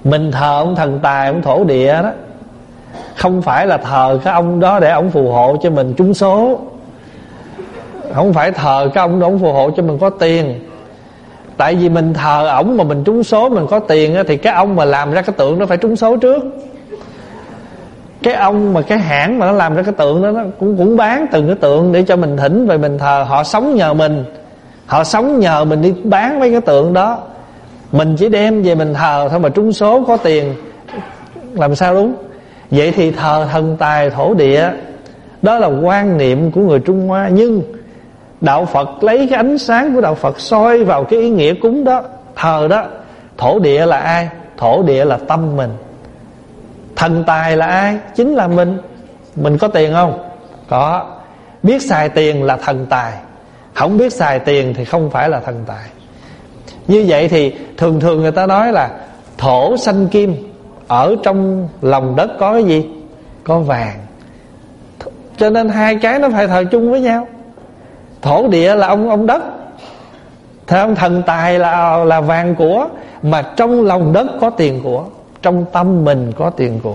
Mình thờ ông thần tài, ông thổ địa đó, không phải là thờ cái ông đó để ông phù hộ cho mình trúng số. Không phải thờ cái ông đó ông phù hộ cho mình có tiền. Tại vì mình thờ ổng mà mình trúng số, mình có tiền á, thì cái ông mà làm ra cái tượng nó phải trúng số trước. Cái ông mà cái hãng mà nó làm ra cái tượng đó, nó cũng bán từng cái tượng để cho mình thỉnh về mình thờ. Họ sống nhờ mình, họ sống nhờ mình đi bán mấy cái tượng đó. Mình chỉ đem về mình thờ thôi, mà trúng số có tiền làm sao đúng. Vậy thì thờ thần tài thổ địa, đó là quan niệm của người Trung Hoa. Nhưng đạo Phật lấy cái ánh sáng của đạo Phật soi vào cái ý nghĩa cúng đó, thờ đó. Thổ địa là ai? Thổ địa là tâm mình. Thần tài là ai? Chính là mình. Mình có tiền không? Có. Biết xài tiền là thần tài, không biết xài tiền thì không phải là thần tài. Như vậy thì thường thường người ta nói là thổ sanh kim. Ở trong lòng đất có cái gì? Có vàng. Cho nên hai cái nó phải thờ chung với nhau. Thổ địa là ông đất, thế ông thần tài là vàng của. Mà trong lòng đất có tiền của, trong tâm mình có tiền của.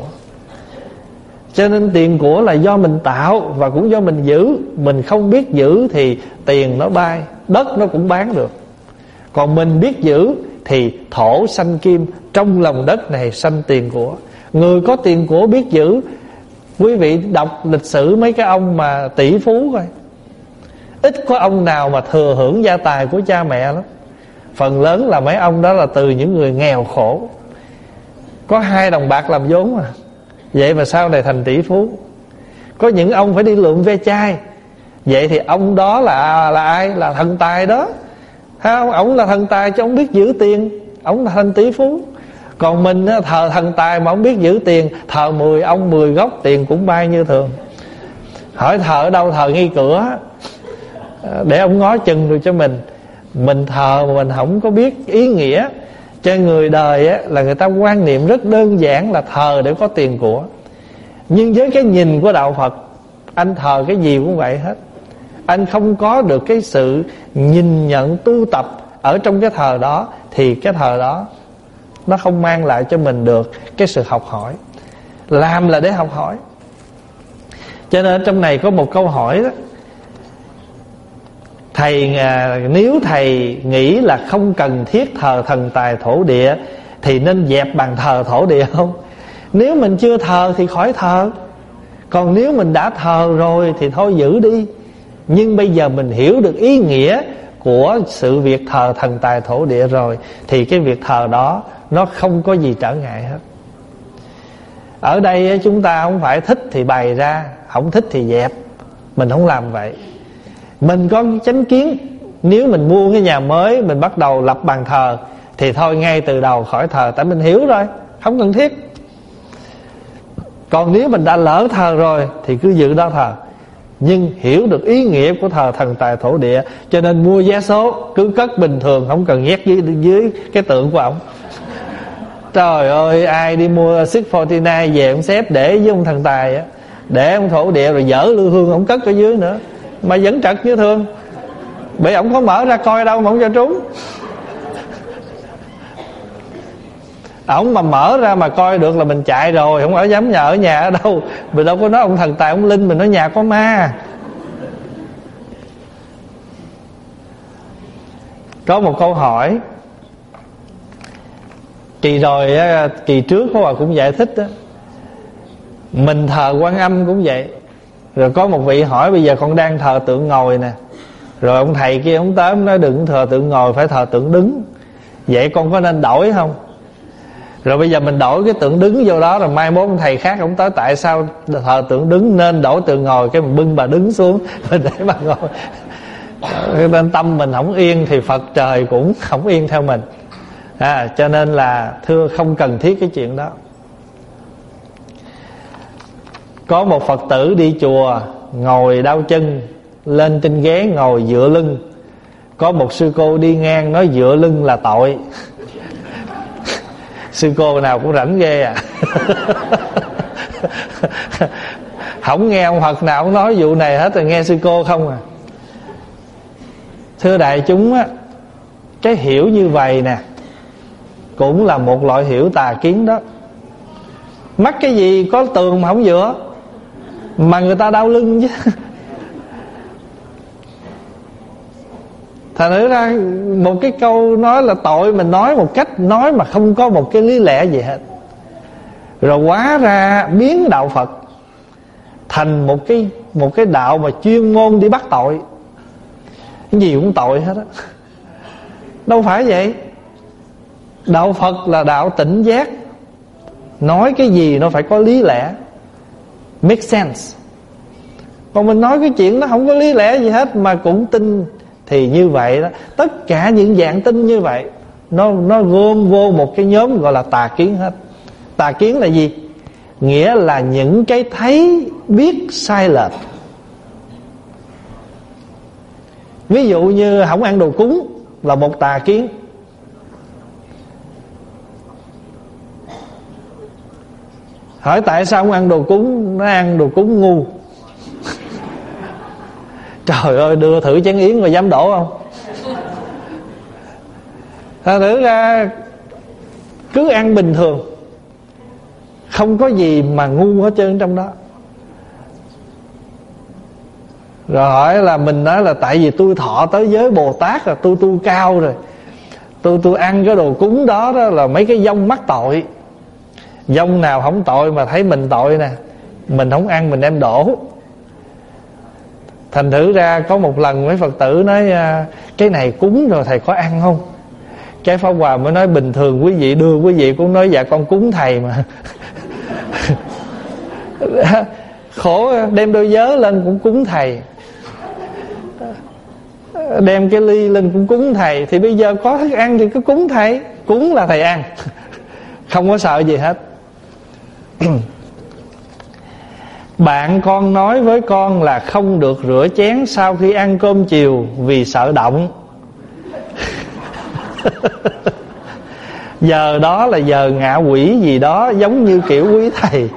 Cho nên tiền của là do mình tạo và cũng do mình giữ. Mình không biết giữ thì tiền nó bay, đất nó cũng bán được. Còn mình biết giữ thì thổ sanh kim, trong lòng đất này sanh tiền của. Người có tiền của biết giữ. Quý vị đọc lịch sử mấy cái ông mà tỷ phú coi, ít có ông nào mà thừa hưởng gia tài của cha mẹ lắm. Phần lớn là mấy ông đó là từ những người nghèo khổ, có 2 đồng bạc làm vốn mà. Vậy mà sau này thành tỷ phú. Có những ông phải đi lượm ve chai. Vậy thì ông đó là ai? Là thần tài đó. Ông là thần tài chứ ông biết giữ tiền, ông là thành tỷ phú. Còn mình thờ thần tài mà ông biết giữ tiền, thờ 10 ông 10 gốc, tiền cũng bay như thường. Hỏi thờ ở đâu? Thờ ngay cửa, để ông ngó chừng rồi cho mình. Mình thờ mà mình không có biết ý nghĩa. Cho người đời á, là người ta quan niệm rất đơn giản là thờ để có tiền của. Nhưng với cái nhìn của đạo Phật, anh thờ cái gì cũng vậy hết. Anh không có được cái sự nhìn nhận tu tập ở trong cái thờ đó, thì cái thờ đó nó không mang lại cho mình được cái sự học hỏi. Làm là để học hỏi. Cho nên trong này có một câu hỏi đó. Nếu thầy nghĩ là không cần thiết thờ thần tài thổ địa thì nên dẹp bàn thờ thổ địa không? Nếu mình chưa thờ thì khỏi thờ. Còn nếu mình đã thờ rồi thì thôi giữ đi. Nhưng bây giờ mình hiểu được ý nghĩa của sự việc thờ thần tài thổ địa rồi, thì cái việc thờ đó nó không có gì trở ngại hết. Ở đây chúng ta không phải thích thì bày ra, không thích thì dẹp. Mình không làm vậy. Mình có chánh kiến. Nếu mình mua cái nhà mới, mình bắt đầu lập bàn thờ, thì thôi ngay từ đầu khỏi thờ. Tại mình hiểu rồi, không cần thiết. Còn nếu mình đã lỡ thờ rồi thì cứ giữ đó thờ. Nhưng hiểu được ý nghĩa của thờ thần tài thổ địa, cho nên mua vé số cứ cất bình thường, không cần nhét dưới cái tượng của ổng. Trời ơi, ai đi mua Six 49 về ông xếp để với ông thần tài á, để ông thổ địa rồi dở lư hương ông cất ở dưới nữa, mà vẫn trật như thường. Bởi ổng có mở ra coi đâu mà ổng cho trúng. Ổng mà mở ra mà coi được là mình chạy rồi, không dám ở nhà ở đâu. Mình đâu có nói ông thần tài ông linh, mình nói nhà có ma. Có một câu hỏi kỳ rồi, kỳ trước Pháp Hòa cũng giải thích đó. Mình thờ Quan Âm cũng vậy. Rồi có một vị hỏi bây giờ con đang thờ tượng ngồi nè. Rồi ông thầy kia ông tới ông nói đừng thờ tượng ngồi, phải thờ tượng đứng. Vậy con có nên đổi không? Rồi bây giờ mình đổi cái tượng đứng vô đó, rồi mai mốt ông thầy khác ông tới tại sao thờ tượng đứng nên đổi tượng ngồi, cái mình bưng bà đứng xuống mình để bà ngồi. Nên tâm mình không yên thì Phật trời cũng không yên theo mình. Cho nên là thưa không cần thiết cái chuyện đó. Có một Phật tử đi chùa ngồi đau chân, lên trên ghế ngồi dựa lưng. Có một sư cô đi ngang nói dựa lưng là tội. Sư cô nào cũng rảnh ghê à. Không nghe ông Phật nào cũng nói vụ này hết, rồi nghe sư cô không à. Thưa đại chúng á, cái hiểu như vậy nè, cũng là một loại hiểu tà kiến đó. Mắc cái gì có tường mà không dựa, mà người ta đau lưng chứ. Thành thử ra một cái câu nói là tội mình nói một cách nói mà không có một cái lý lẽ gì hết, rồi hóa ra biến đạo Phật thành một cái đạo mà chuyên môn đi bắt tội. Cái gì cũng tội hết á. Đâu phải vậy. Đạo Phật là đạo tỉnh giác, nói cái gì nó phải có lý lẽ, make sense. Còn mình nói cái chuyện nó không có lý lẽ gì hết mà cũng tin, thì như vậy đó, tất cả những dạng tin như vậy nó gom vô một cái nhóm gọi là tà kiến hết. Tà kiến là gì? Nghĩa là những cái thấy biết sai lệch. Ví dụ như không ăn đồ cúng là một tà kiến. Hỏi tại sao không ăn đồ cúng? Nó ăn đồ cúng ngu. Trời ơi, đưa thử chén yến rồi dám đổ không? Thật thử ra cứ ăn bình thường, không có gì mà ngu hết trơn trong đó. Rồi hỏi là mình nói là tại vì tôi thọ tới giới Bồ Tát rồi, tôi tu cao rồi, tôi ăn cái đồ cúng đó là mấy cái vong mắc tội. Vong nào không tội mà thấy mình tội nè, mình không ăn mình đem đổ. Thành thử ra có một lần mấy Phật tử nói cái này cúng rồi thầy có ăn không? Cái Pháp Hòa mới nói bình thường quý vị đưa, quý vị cũng nói dạ con cúng thầy mà. Khổ, đem đôi vớ lên cũng cúng thầy, đem cái ly lên cũng cúng thầy. Thì bây giờ có thức ăn thì cứ cúng thầy, cúng là thầy ăn. Không có sợ gì hết. Bạn con nói với con là không được rửa chén sau khi ăn cơm chiều vì sợ động. Giờ đó là giờ ngạ quỷ gì đó, giống như kiểu quý thầy.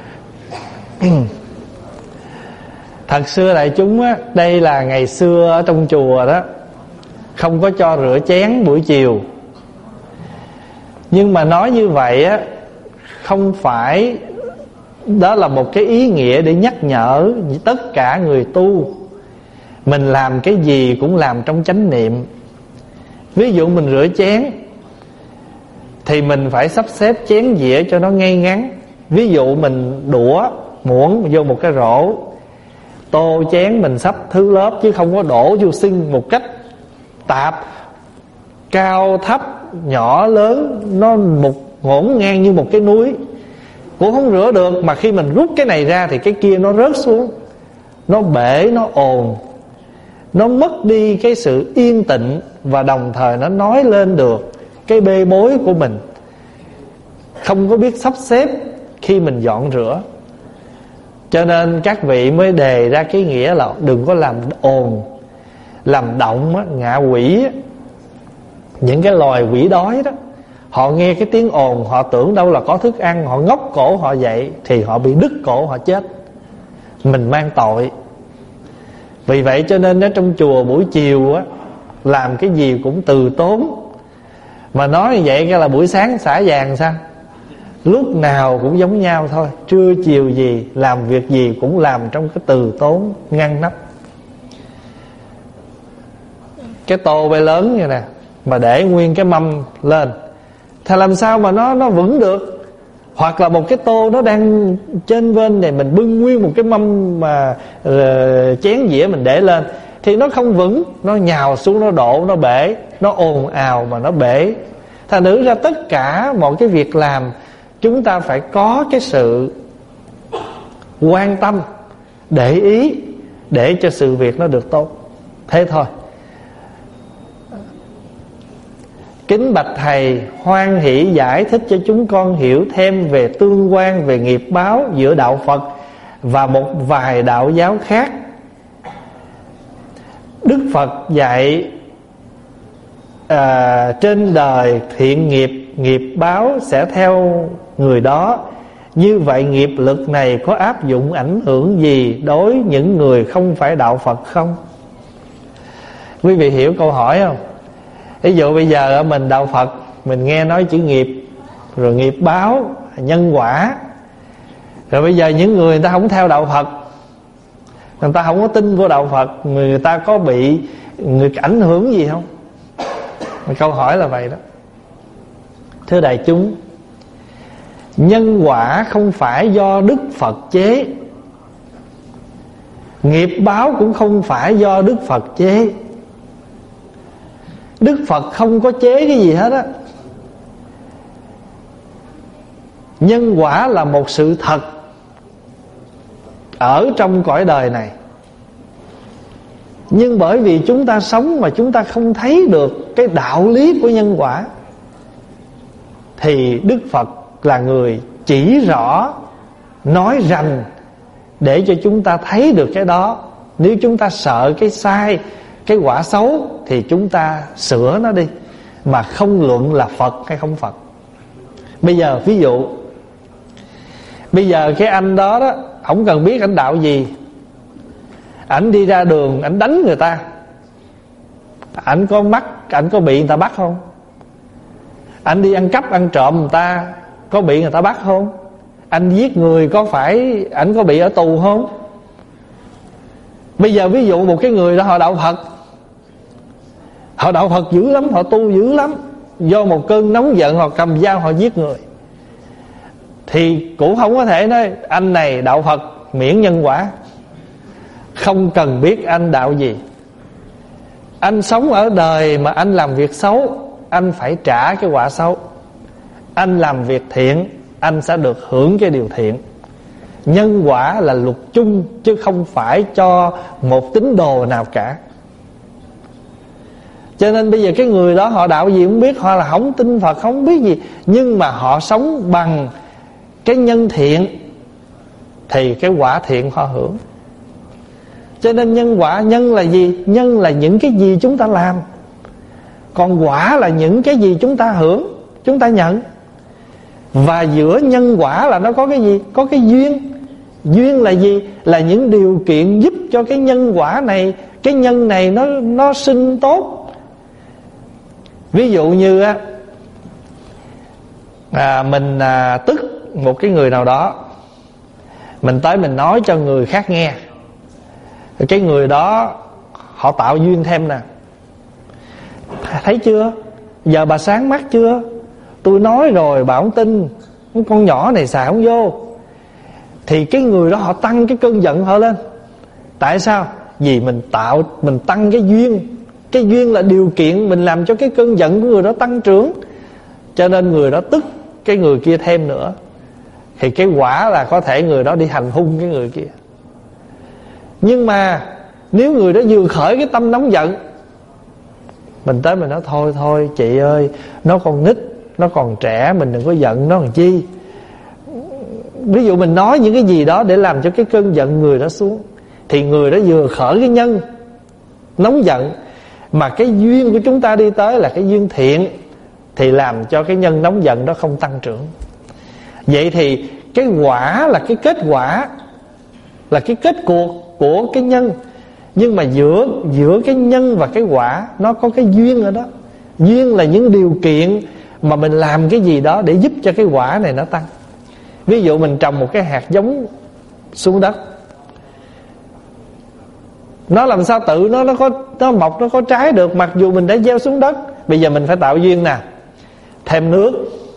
Thật xưa đại chúng á, đây là ngày xưa ở trong chùa đó, không có cho rửa chén buổi chiều. Nhưng mà nói như vậy á, không phải đó là một cái ý nghĩa để nhắc nhở tất cả người tu mình làm cái gì cũng làm trong chánh niệm. Ví dụ mình rửa chén thì mình phải sắp xếp chén dĩa cho nó ngay ngắn. Ví dụ mình đũa muỗng vô một cái rổ, tô chén mình sắp thứ lớp, chứ không có đổ vô xin một cách tạp, cao thấp nhỏ lớn, nó một ngổn ngang như một cái núi, cũng không rửa được. Mà khi mình rút cái này ra thì cái kia nó rớt xuống, nó bể, nó ồn, nó mất đi cái sự yên tĩnh, và đồng thời nó nói lên được cái bê bối của mình, không có biết sắp xếp khi mình dọn rửa. Cho nên các vị mới đề ra cái nghĩa là đừng có làm ồn, làm động á, ngạ quỷ á. Những cái loài quỷ đói đó, họ nghe cái tiếng ồn, họ tưởng đâu là có thức ăn, họ ngóc cổ họ dậy thì họ bị đứt cổ, họ chết. Mình mang tội. Vì vậy cho nên ở trong chùa buổi chiều á, làm cái gì cũng từ tốn. Mà nói như vậy cái là buổi sáng xả vàng sao? Lúc nào cũng giống nhau thôi. Trưa chiều gì, làm việc gì cũng làm trong cái từ tốn ngăn nắp. Cái tô bê lớn như nè, mà để nguyên cái mâm lên thì làm sao mà nó vững được. Hoặc là một cái tô nó đang trên bên này, mình bưng nguyên một cái mâm mà chén dĩa mình để lên thì nó không vững, nó nhào xuống, nó đổ, nó bể, nó ồn ào mà nó bể. Thành thử ra tất cả mọi cái việc làm chúng ta phải có cái sự quan tâm, để ý, để cho sự việc nó được tốt. Thế thôi. Kính bạch thầy, hoan hỷ giải thích cho chúng con hiểu thêm về tương quan, về nghiệp báo giữa đạo Phật và một vài đạo giáo khác. Đức Phật dạy trên đời thiện nghiệp, nghiệp báo sẽ theo người đó. Như vậy nghiệp lực này có áp dụng ảnh hưởng gì đối những người không phải đạo Phật không? Quý vị hiểu câu hỏi không? Ví dụ bây giờ mình đạo Phật, mình nghe nói chữ nghiệp, rồi nghiệp báo, nhân quả. Rồi bây giờ những người ta không theo đạo Phật, người ta không có tin vô đạo Phật, người ta có bị người ảnh hưởng gì không? Câu hỏi là vậy đó. Thưa đại chúng, nhân quả không phải do Đức Phật chế, nghiệp báo cũng không phải do Đức Phật chế. Đức Phật không có chế cái gì hết á. Nhân quả là một sự thật ở trong cõi đời này. Nhưng bởi vì chúng ta sống mà chúng ta không thấy được cái đạo lý của nhân quả, thì Đức Phật là người chỉ rõ, nói rành để cho chúng ta thấy được cái đó. Nếu chúng ta sợ cái sai, cái quả xấu, thì chúng ta sửa nó đi, mà không luận là Phật hay không Phật. Bây giờ ví dụ, bây giờ cái anh đó đó, không cần biết anh đạo gì, ảnh đi ra đường ảnh đánh người ta, ảnh có mắc, ảnh có bị người ta bắt không? Anh đi ăn cắp ăn trộm người ta, có bị người ta bắt không? Anh giết người có phải ảnh có bị ở tù không? Bây giờ ví dụ một cái người đó họ đạo Phật, họ đạo Phật dữ lắm, họ tu dữ lắm, do một cơn nóng giận họ cầm dao họ giết người, thì cũng không có thể nói anh này đạo Phật miễn nhân quả. Không cần biết anh đạo gì, anh sống ở đời mà anh làm việc xấu, anh phải trả cái quả xấu. Anh làm việc thiện, anh sẽ được hưởng cái điều thiện. Nhân quả là luật chung, chứ không phải cho một tín đồ nào cả. Cho nên bây giờ cái người đó họ đạo gì không biết, họ là không tin Phật, không biết gì, nhưng mà họ sống bằng cái nhân thiện, thì cái quả thiện họ hưởng. Cho nên nhân quả, nhân là gì? Nhân là những cái gì chúng ta làm, còn quả là những cái gì chúng ta hưởng, chúng ta nhận. Và giữa nhân quả là nó có cái gì? Có cái duyên. Duyên là gì? Là những điều kiện giúp cho cái nhân quả này, cái nhân này nó sinh tốt. Ví dụ như mình tức một cái người nào đó, mình tới mình nói cho người khác nghe, cái người đó họ tạo duyên thêm nè. Thấy chưa? Giờ bà sáng mắt chưa? Tôi nói rồi bà không tin, con nhỏ này xài không vô. Thì cái người đó họ tăng cái cơn giận họ lên. Tại sao? Vì mình tăng cái duyên. Cái duyên là điều kiện mình làm cho cái cơn giận của người đó tăng trưởng. Cho nên người đó tức cái người kia thêm nữa, thì cái quả là có thể người đó đi hành hung cái người kia. Nhưng mà nếu người đó vừa khởi cái tâm nóng giận, mình tới mình nói thôi chị ơi, nó còn nít, nó còn trẻ, mình đừng có giận nó làm chi. Ví dụ mình nói những cái gì đó để làm cho cái cơn giận người đó xuống, thì người đó vừa khởi cái nhân nóng giận, mà cái duyên của chúng ta đi tới là cái duyên thiện, thì làm cho cái nhân nóng giận đó không tăng trưởng. Vậy thì cái quả là cái kết quả, là cái kết cuộc của cái nhân. Nhưng mà giữa cái nhân và cái quả nó có cái duyên ở đó. Duyên là những điều kiện mà mình làm cái gì đó để giúp cho cái quả này nó tăng. Ví dụ mình trồng một cái hạt giống xuống đất, nó làm sao tự nó mọc, nó có trái được, mặc dù mình đã gieo xuống đất. Bây giờ mình phải tạo duyên nè, thêm nước,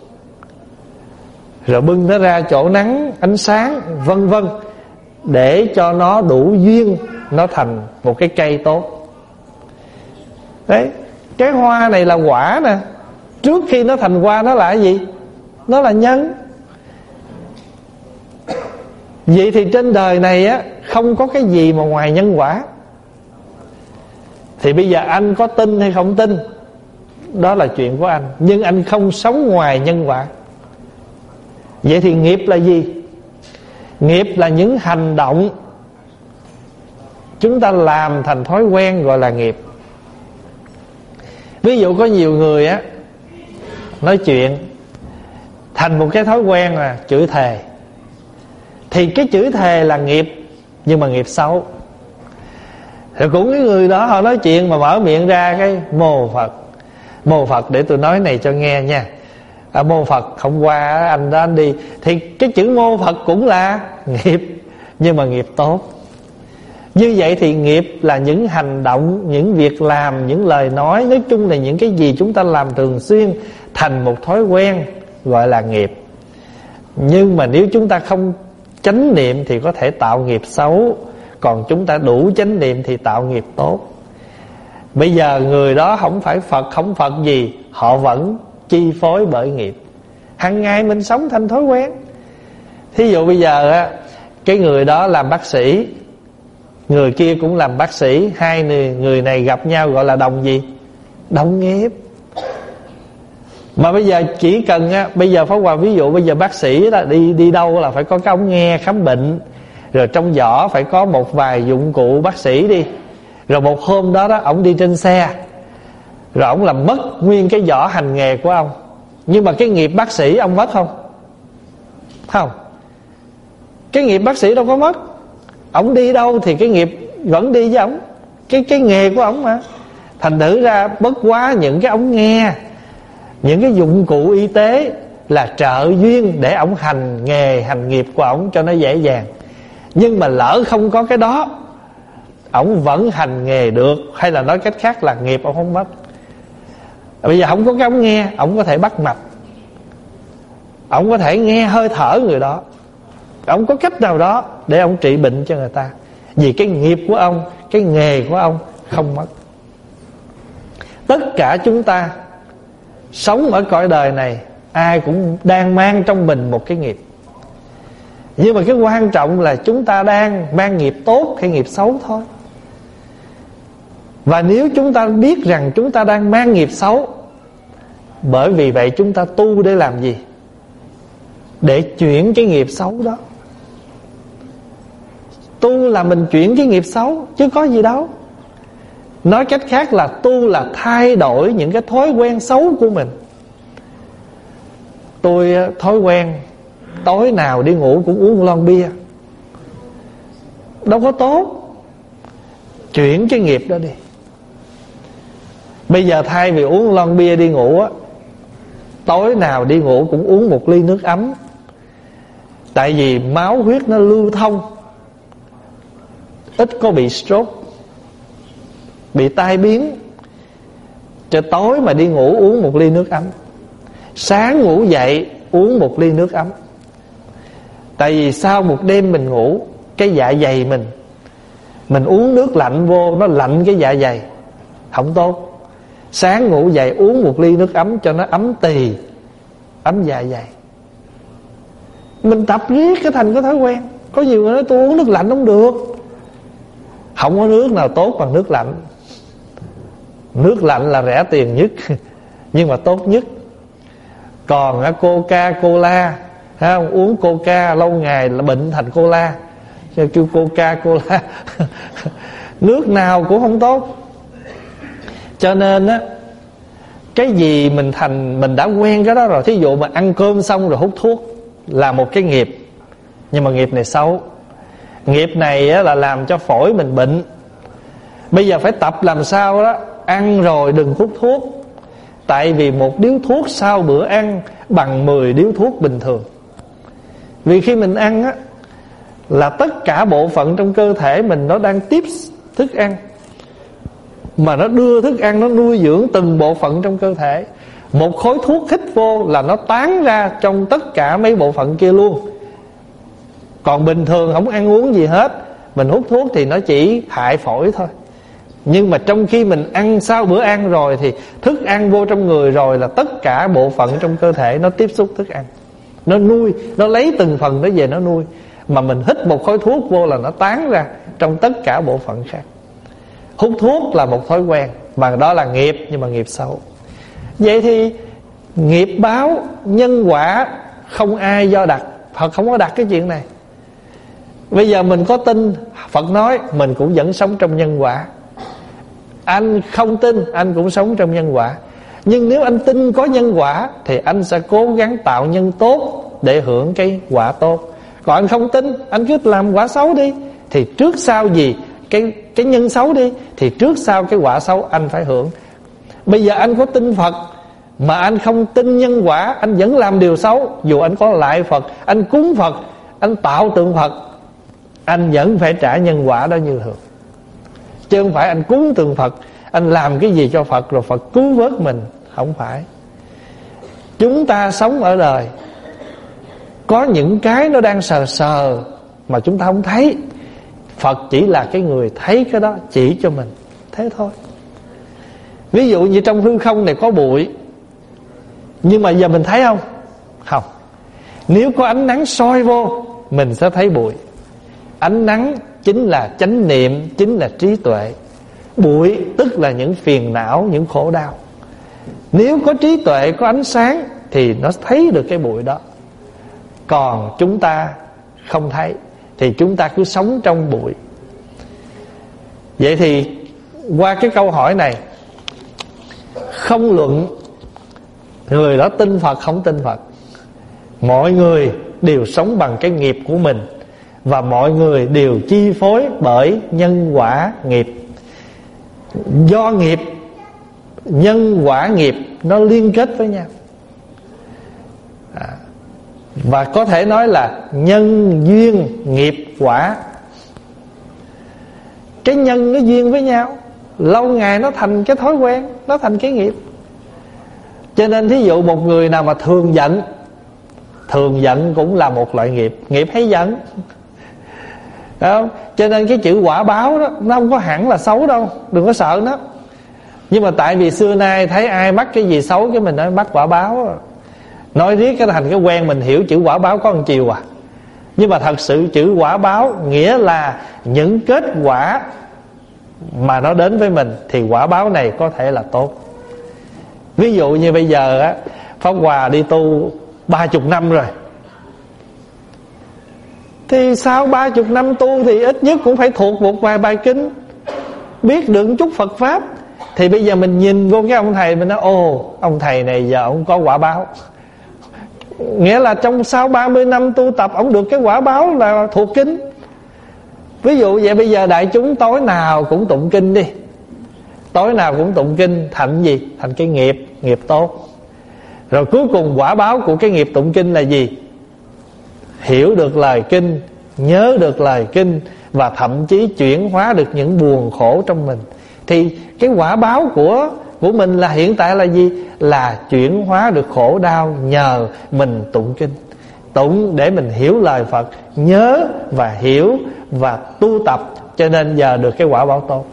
rồi bưng nó ra chỗ nắng, ánh sáng, vân vân, để cho nó đủ duyên, nó thành một cái cây tốt. Đấy, cái hoa này là quả nè. Trước khi nó thành hoa nó là cái gì? Nó là nhân. Vậy thì trên đời này không có cái gì mà ngoài nhân quả. Thì bây giờ anh có tin hay không tin, đó là chuyện của anh, nhưng anh không sống ngoài nhân quả. Vậy thì nghiệp là gì? Nghiệp là những hành động chúng ta làm thành thói quen, gọi là nghiệp. Ví dụ có nhiều người nói chuyện thành một cái thói quen là chửi thề, thì cái chửi thề là nghiệp, nhưng mà nghiệp xấu. Rồi cũng cái người đó họ nói chuyện mà mở miệng ra cái mô Phật, Mô Phật, để tôi nói này cho nghe nha. Mô Phật, hôm qua anh đó anh đi, thì cái chữ mô Phật cũng là nghiệp, nhưng mà nghiệp tốt. Như vậy thì nghiệp là những hành động, những việc làm, những lời nói, nói chung là những cái gì chúng ta làm thường xuyên thành một thói quen, gọi là nghiệp. Nhưng mà nếu chúng ta không chánh niệm thì có thể tạo nghiệp xấu, còn chúng ta đủ chánh niệm thì tạo nghiệp tốt. Bây giờ người đó không phải Phật, không Phật gì, họ vẫn chi phối bởi nghiệp. Hằng ngày mình sống thành thói quen. Thí dụ bây giờ á, cái người đó làm bác sĩ, người kia cũng làm bác sĩ, hai người này gặp nhau gọi là đồng gì? Đồng nghiệp. Mà bây giờ chỉ cần á, bây giờ Pháp Hòa ví dụ bây giờ bác sĩ đó đi đâu là phải có cái ống nghe khám bệnh, rồi trong giỏ phải có một vài dụng cụ bác sĩ đi. Rồi một hôm đó ổng đi trên xe, rồi ổng làm mất nguyên cái giỏ hành nghề của ông. Nhưng mà cái nghiệp bác sĩ ông mất không? Không. Cái nghiệp bác sĩ đâu có mất. Ổng đi đâu thì cái nghiệp vẫn đi với ổng, cái nghề của ổng mà. Thành thử ra bất quá những cái ống nghe, những cái dụng cụ y tế là trợ duyên để ổng hành nghề, hành nghiệp của ổng cho nó dễ dàng. Nhưng mà lỡ không có cái đó, ổng vẫn hành nghề được. Hay là nói cách khác là nghiệp ổng không mất. Bây giờ không có cái ống nghe, ổng có thể bắt mạch, ổng có thể nghe hơi thở người đó, ổng có cách nào đó để ổng trị bệnh cho người ta. Vì cái nghiệp của ông, cái nghề của ông không mất. Tất cả chúng ta sống ở cõi đời này, ai cũng đang mang trong mình một cái nghiệp. Nhưng mà cái quan trọng là chúng ta đang mang nghiệp tốt hay nghiệp xấu thôi. Và nếu chúng ta biết rằng chúng ta đang mang nghiệp xấu, bởi vì vậy chúng ta tu để làm gì? Để chuyển cái nghiệp xấu đó. Tu là mình chuyển cái nghiệp xấu, chứ có gì đâu. Nói cách khác là tu là thay đổi những cái thói quen xấu của mình. Tôi thói quen tối nào đi ngủ cũng uống một lon bia, đâu có tốt. Chuyển cái nghiệp đó đi. Bây giờ thay vì uống một lon bia đi ngủ á, tối nào đi ngủ cũng uống một ly nước ấm. Tại vì máu huyết nó lưu thông, ít có bị stroke, bị tai biến. Cho tối mà đi ngủ uống một ly nước ấm, sáng ngủ dậy uống một ly nước ấm. Tại vì sau một đêm mình ngủ, cái dạ dày mình uống nước lạnh vô, nó lạnh cái dạ dày, không tốt. Sáng ngủ dậy uống một ly nước ấm cho nó ấm tỳ, ấm dạ dày. Mình tập riết cái thành cái thói quen. Có nhiều người nói tôi uống nước lạnh không được. Không có nước nào tốt bằng nước lạnh. Nước lạnh là rẻ tiền nhất nhưng mà tốt nhất. Còn Coca-Cola, uống Coca lâu ngày là bệnh thành cola, kêu Coca-Cola nước nào cũng không tốt. Cho nên á, cái gì mình đã quen cái đó rồi. Thí dụ mà ăn cơm xong rồi hút thuốc là một cái nghiệp, nhưng mà nghiệp này xấu. Nghiệp này á, là làm cho phổi mình bệnh. Bây giờ phải tập làm sao đó, ăn rồi đừng hút thuốc. Tại vì một điếu thuốc sau bữa ăn bằng 10 điếu thuốc bình thường. Vì khi mình ăn á, là tất cả bộ phận trong cơ thể mình nó đang tiếp thức ăn, mà nó đưa thức ăn, nó nuôi dưỡng từng bộ phận trong cơ thể. Một khối thuốc hít vô là nó tán ra trong tất cả mấy bộ phận kia luôn. Còn bình thường không ăn uống gì hết, mình hút thuốc thì nó chỉ hại phổi thôi. Nhưng mà trong khi mình ăn sau bữa ăn rồi thì thức ăn vô trong người rồi là tất cả bộ phận trong cơ thể nó tiếp xúc thức ăn, nó nuôi, nó lấy từng phần đó về nó nuôi. Mà mình hít một khối thuốc vô là nó tán ra trong tất cả bộ phận khác. Hút thuốc là một thói quen, mà đó là nghiệp, nhưng mà nghiệp xấu. Vậy thì nghiệp báo, nhân quả không ai do đặt. Phật không có đặt cái chuyện này. Bây giờ mình có tin Phật nói, mình cũng vẫn sống trong nhân quả. Anh không tin, anh cũng sống trong nhân quả. Nhưng nếu anh tin có nhân quả thì anh sẽ cố gắng tạo nhân tốt để hưởng cái quả tốt. Còn anh không tin, anh cứ làm quả xấu đi, thì trước sau gì cái nhân xấu đi, thì trước sau cái quả xấu anh phải hưởng. Bây giờ anh có tin Phật mà anh không tin nhân quả, anh vẫn làm điều xấu. Dù anh có lại Phật, anh cúng Phật, anh tạo tượng Phật, anh vẫn phải trả nhân quả đó như thường. Chứ không phải anh cúng tượng Phật, anh làm cái gì cho Phật rồi Phật cứu vớt mình. Không phải. Chúng ta sống ở đời, có những cái nó đang sờ sờ mà chúng ta không thấy. Phật chỉ là cái người thấy cái đó, chỉ cho mình. Thế thôi. Ví dụ như trong hư không này có bụi, nhưng mà giờ mình thấy không? Không. Nếu có ánh nắng soi vô, mình sẽ thấy bụi. Ánh nắng chính là chánh niệm, chính là trí tuệ. Bụi tức là những phiền não, những khổ đau. Nếu có trí tuệ, có ánh sáng thì nó thấy được cái bụi đó. Còn chúng ta không thấy thì chúng ta cứ sống trong bụi. Vậy thì qua cái câu hỏi này, không luận người đó tin Phật không tin Phật, mọi người đều sống bằng cái nghiệp của mình, và mọi người đều chi phối bởi nhân quả nghiệp. Do nghiệp, nhân quả nghiệp nó liên kết với nhau. Và có thể nói là nhân duyên nghiệp quả. Cái nhân nó duyên với nhau, lâu ngày nó thành cái thói quen, nó thành cái nghiệp. Cho nên thí dụ một người nào mà thường giận, thường giận cũng là một loại nghiệp, nghiệp hay giận. Đúng không? Cho nên cái chữ quả báo đó, nó không có hẳn là xấu đâu, đừng có sợ nó. Nhưng mà tại vì xưa nay thấy ai mắc cái gì xấu, cái mình nói mắc quả báo. Nói riết cái thành cái quen, mình hiểu chữ quả báo có một chiều à. Nhưng mà thật sự chữ quả báo nghĩa là những kết quả mà nó đến với mình, thì quả báo này có thể là tốt. Ví dụ như bây giờ á, Pháp Hòa đi tu 30 năm rồi, thì sau 30 năm tu thì ít nhất cũng phải thuộc một vài bài kinh, biết được một chút Phật Pháp. Thì bây giờ mình nhìn vô cái ông thầy, mình nói ồ, ông thầy này giờ ông có quả báo. Nghĩa là trong sau 30 năm tu tập, ông được cái quả báo là thuộc kinh. Ví dụ vậy, bây giờ đại chúng tối nào cũng tụng kinh đi, tối nào cũng tụng kinh, thành gì? Thành cái nghiệp, nghiệp tốt. Rồi cuối cùng quả báo của cái nghiệp tụng kinh là gì? Hiểu được lời kinh, nhớ được lời kinh, và thậm chí chuyển hóa được những buồn khổ trong mình. Thì cái quả báo của mình là hiện tại là gì? Là chuyển hóa được khổ đau nhờ mình tụng kinh. Tụng để mình hiểu lời Phật, nhớ và hiểu và tu tập, cho nên giờ được cái quả báo tốt.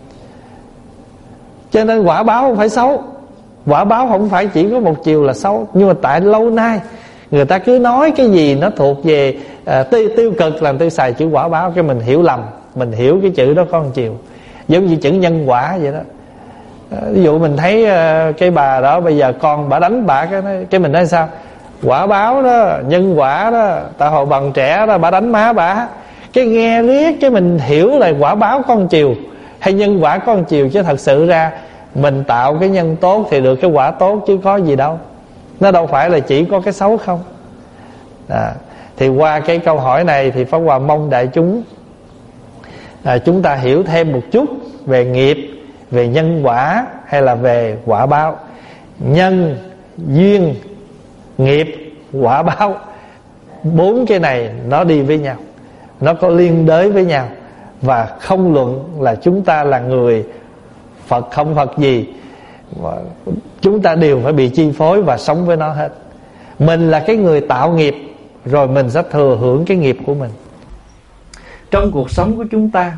Cho nên quả báo không phải xấu, quả báo không phải chỉ có một chiều là xấu. Nhưng mà tại lâu nay người ta cứ nói cái gì nó thuộc về tiêu cực, làm tôi xài chữ quả báo, cái mình hiểu lầm. Mình hiểu cái chữ đó có một chiều, giống như chữ nhân quả vậy đó. Ví dụ mình thấy cái bà đó bây giờ con bà đánh bà, cái mình nói sao? Quả báo đó, nhân quả đó, tại hồi bằng trẻ đó bà đánh má bà. Cái nghe riết cái mình hiểu là quả báo có một chiều hay nhân quả có một chiều, chứ thật sự ra mình tạo cái nhân tốt thì được cái quả tốt chứ có gì đâu. Nó đâu phải là chỉ có cái xấu không. Thì qua cái câu hỏi này thì Pháp Hòa mong đại chúng chúng ta hiểu thêm một chút về nghiệp, về nhân quả hay là về quả báo. Nhân, duyên, nghiệp, quả báo, 4 cái này nó đi với nhau, nó có liên đới với nhau. Và không luận là chúng ta là người Phật không Phật gì, chúng ta đều phải bị chi phối và sống với nó hết. Mình là cái người tạo nghiệp, rồi mình sẽ thừa hưởng cái nghiệp của mình. Trong cuộc sống của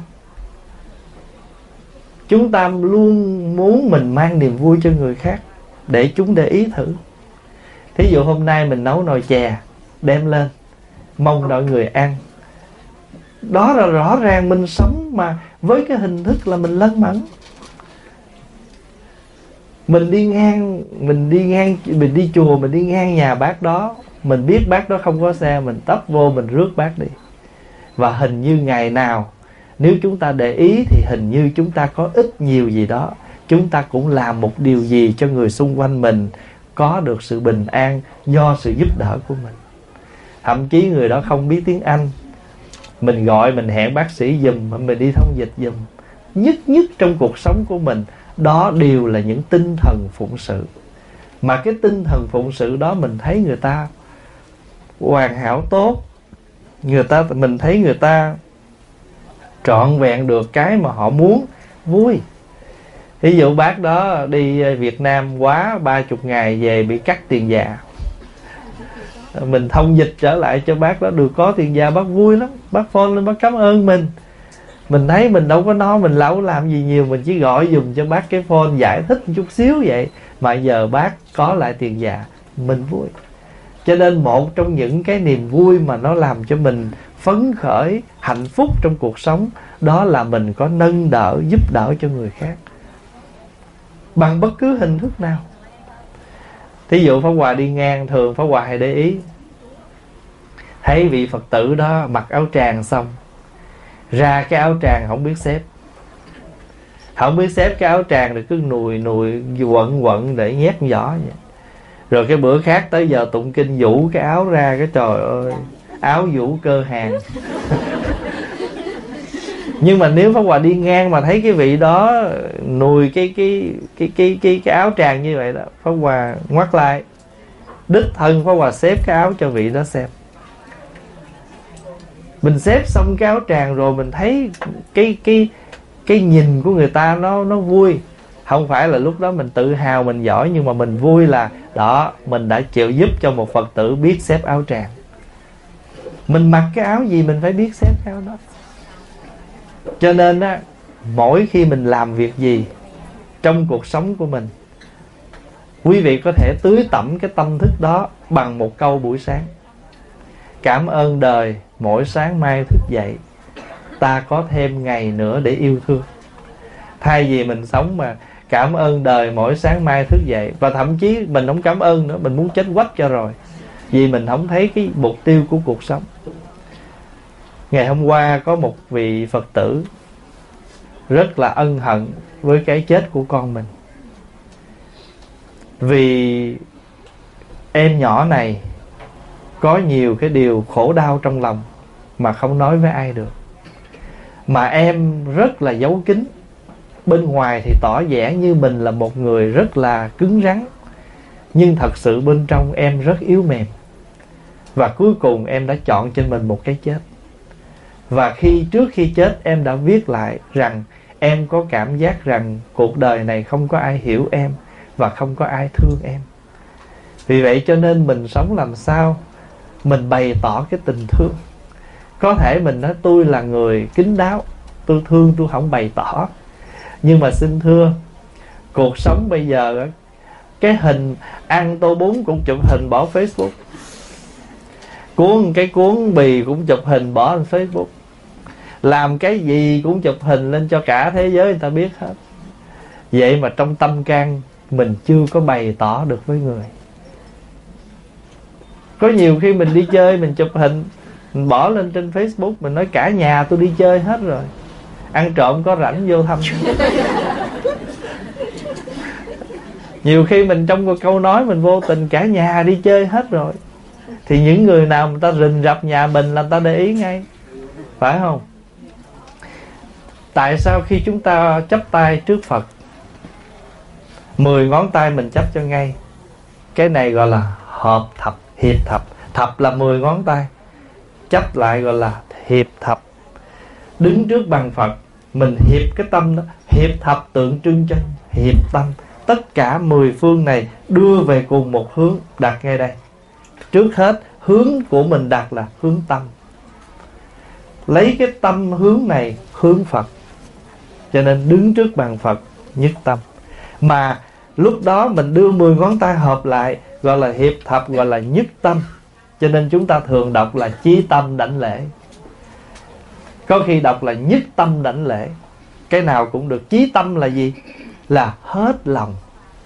chúng ta luôn muốn mình mang niềm vui cho người khác, để chúng để ý thử. Thí dụ hôm nay mình nấu nồi chè đem lên, mong mọi người ăn. Đó là rõ ràng mình sống mà với cái hình thức là mình lân mẫn. Mình đi chùa, mình đi ngang nhà bác đó, mình biết bác đó không có xe, mình tấp vô mình rước bác đi. Và hình như ngày nào nếu chúng ta để ý thì hình như chúng ta có ít nhiều gì đó, chúng ta cũng làm một điều gì cho người xung quanh mình có được sự bình an do sự giúp đỡ của mình. Thậm chí người đó không biết tiếng Anh, mình gọi, mình hẹn bác sĩ giùm, mình đi thông dịch giùm. Nhất trong cuộc sống của mình Đó đều là những tinh thần phụng sự. Mà cái tinh thần phụng sự đó mình thấy người ta hoàn hảo tốt, mình thấy người ta trọn vẹn được cái mà họ muốn, vui. Ví dụ bác đó đi Việt Nam quá 30 ngày về bị cắt tiền già, mình thông dịch trở lại cho bác đó được có tiền già, bác vui lắm, bác phone lên bác cảm ơn mình. Mình thấy mình đâu có nói, mình đâu có làm gì nhiều, mình chỉ gọi dùng cho bác cái phone giải thích một chút xíu vậy, mà giờ bác có lại tiền già, mình vui. Cho nên một trong những cái niềm vui mà nó làm cho mình phấn khởi, hạnh phúc trong cuộc sống, đó là mình có nâng đỡ, giúp đỡ cho người khác bằng bất cứ hình thức nào. Thí dụ Pháp Hòa đi ngang, thường Pháp Hòa hay để ý, thấy vị Phật tử đó mặc áo tràng xong, ra cái áo tràng không biết xếp, không biết xếp cái áo tràng, rồi cứ nùi quận để nhét giỏ vậy. Rồi cái bữa khác tới giờ tụng kinh vũ cái áo ra, cái trời ơi, áo vũ cơ hàng. Nhưng mà nếu Pháp Hòa đi ngang mà thấy cái vị đó nùi cái áo tràng như vậy đó, Pháp Hòa ngoắt lại, đích thân Pháp Hòa xếp cái áo cho vị đó xem. Mình xếp xong cái áo tràng rồi mình thấy cái nhìn của người ta nó vui. Không phải là lúc đó mình tự hào mình giỏi, nhưng mà mình vui là đó, mình đã chịu giúp cho một Phật tử biết xếp áo tràng. Mình mặc cái áo gì mình phải biết xếp cái áo đó. Cho nên á, mỗi khi mình làm việc gì trong cuộc sống của mình, quý vị có thể tưới tẩm cái tâm thức đó bằng một câu buổi sáng: cảm ơn đời mỗi sáng mai thức dậy, ta có thêm ngày nữa để yêu thương. Thay vì mình sống mà cảm ơn đời mỗi sáng mai thức dậy, và thậm chí mình không cảm ơn nữa, mình muốn chết quách cho rồi, vì mình không thấy cái mục tiêu của cuộc sống. Ngày hôm qua có một vị Phật tử rất là ân hận với cái chết của con mình, vì em nhỏ này có nhiều cái điều khổ đau trong lòng mà không nói với ai được. Mà em rất là giấu kín, bên ngoài thì tỏ vẻ như mình là một người rất là cứng rắn, nhưng thật sự bên trong em rất yếu mềm. Và cuối cùng em đã chọn cho mình một cái chết. Và trước khi chết em đã viết lại rằng em có cảm giác rằng cuộc đời này không có ai hiểu em và không có ai thương em. Vì vậy cho nên mình sống làm sao mình bày tỏ cái tình thương. Có thể mình nói tôi là người kín đáo, tôi thương tôi không bày tỏ. Nhưng mà xin thưa, cuộc sống bây giờ, cái hình ăn tô bún cũng chụp hình bỏ Facebook, cuốn bì cũng chụp hình bỏ lên Facebook, làm cái gì cũng chụp hình lên cho cả thế giới người ta biết hết. Vậy mà trong tâm can mình chưa có bày tỏ được với người. Có nhiều khi mình đi chơi, mình chụp hình, mình bỏ lên trên Facebook, mình nói cả nhà tôi đi chơi hết rồi, ăn trộm có rảnh vô thăm. Nhiều khi mình trong một câu nói mình vô tình cả nhà đi chơi hết rồi, thì những người nào người ta rình rập nhà mình là người ta để ý ngay, phải không? Tại sao khi chúng ta chắp tay trước Phật, 10 ngón tay mình chắp cho ngay? Cái này gọi là hợp thập, hiệp thập. Thập là 10 ngón tay, chắp lại gọi là hiệp thập. Đứng trước bàn Phật, mình hiệp cái tâm đó. Hiệp thập tượng trưng cho hiệp tâm. Tất cả 10 phương này đưa về cùng một hướng, đặt ngay đây. Trước hết hướng của mình đặt là hướng tâm. Lấy cái tâm hướng này hướng Phật. Cho nên đứng trước bàn Phật nhất tâm. Mà lúc đó mình đưa 10 ngón tay hợp lại, gọi là hiệp thập, gọi là nhất tâm. Cho nên chúng ta thường đọc là chí tâm đảnh lễ. Có khi đọc là nhất tâm đảnh lễ. Cái nào cũng được. Chí tâm là gì? Là hết lòng.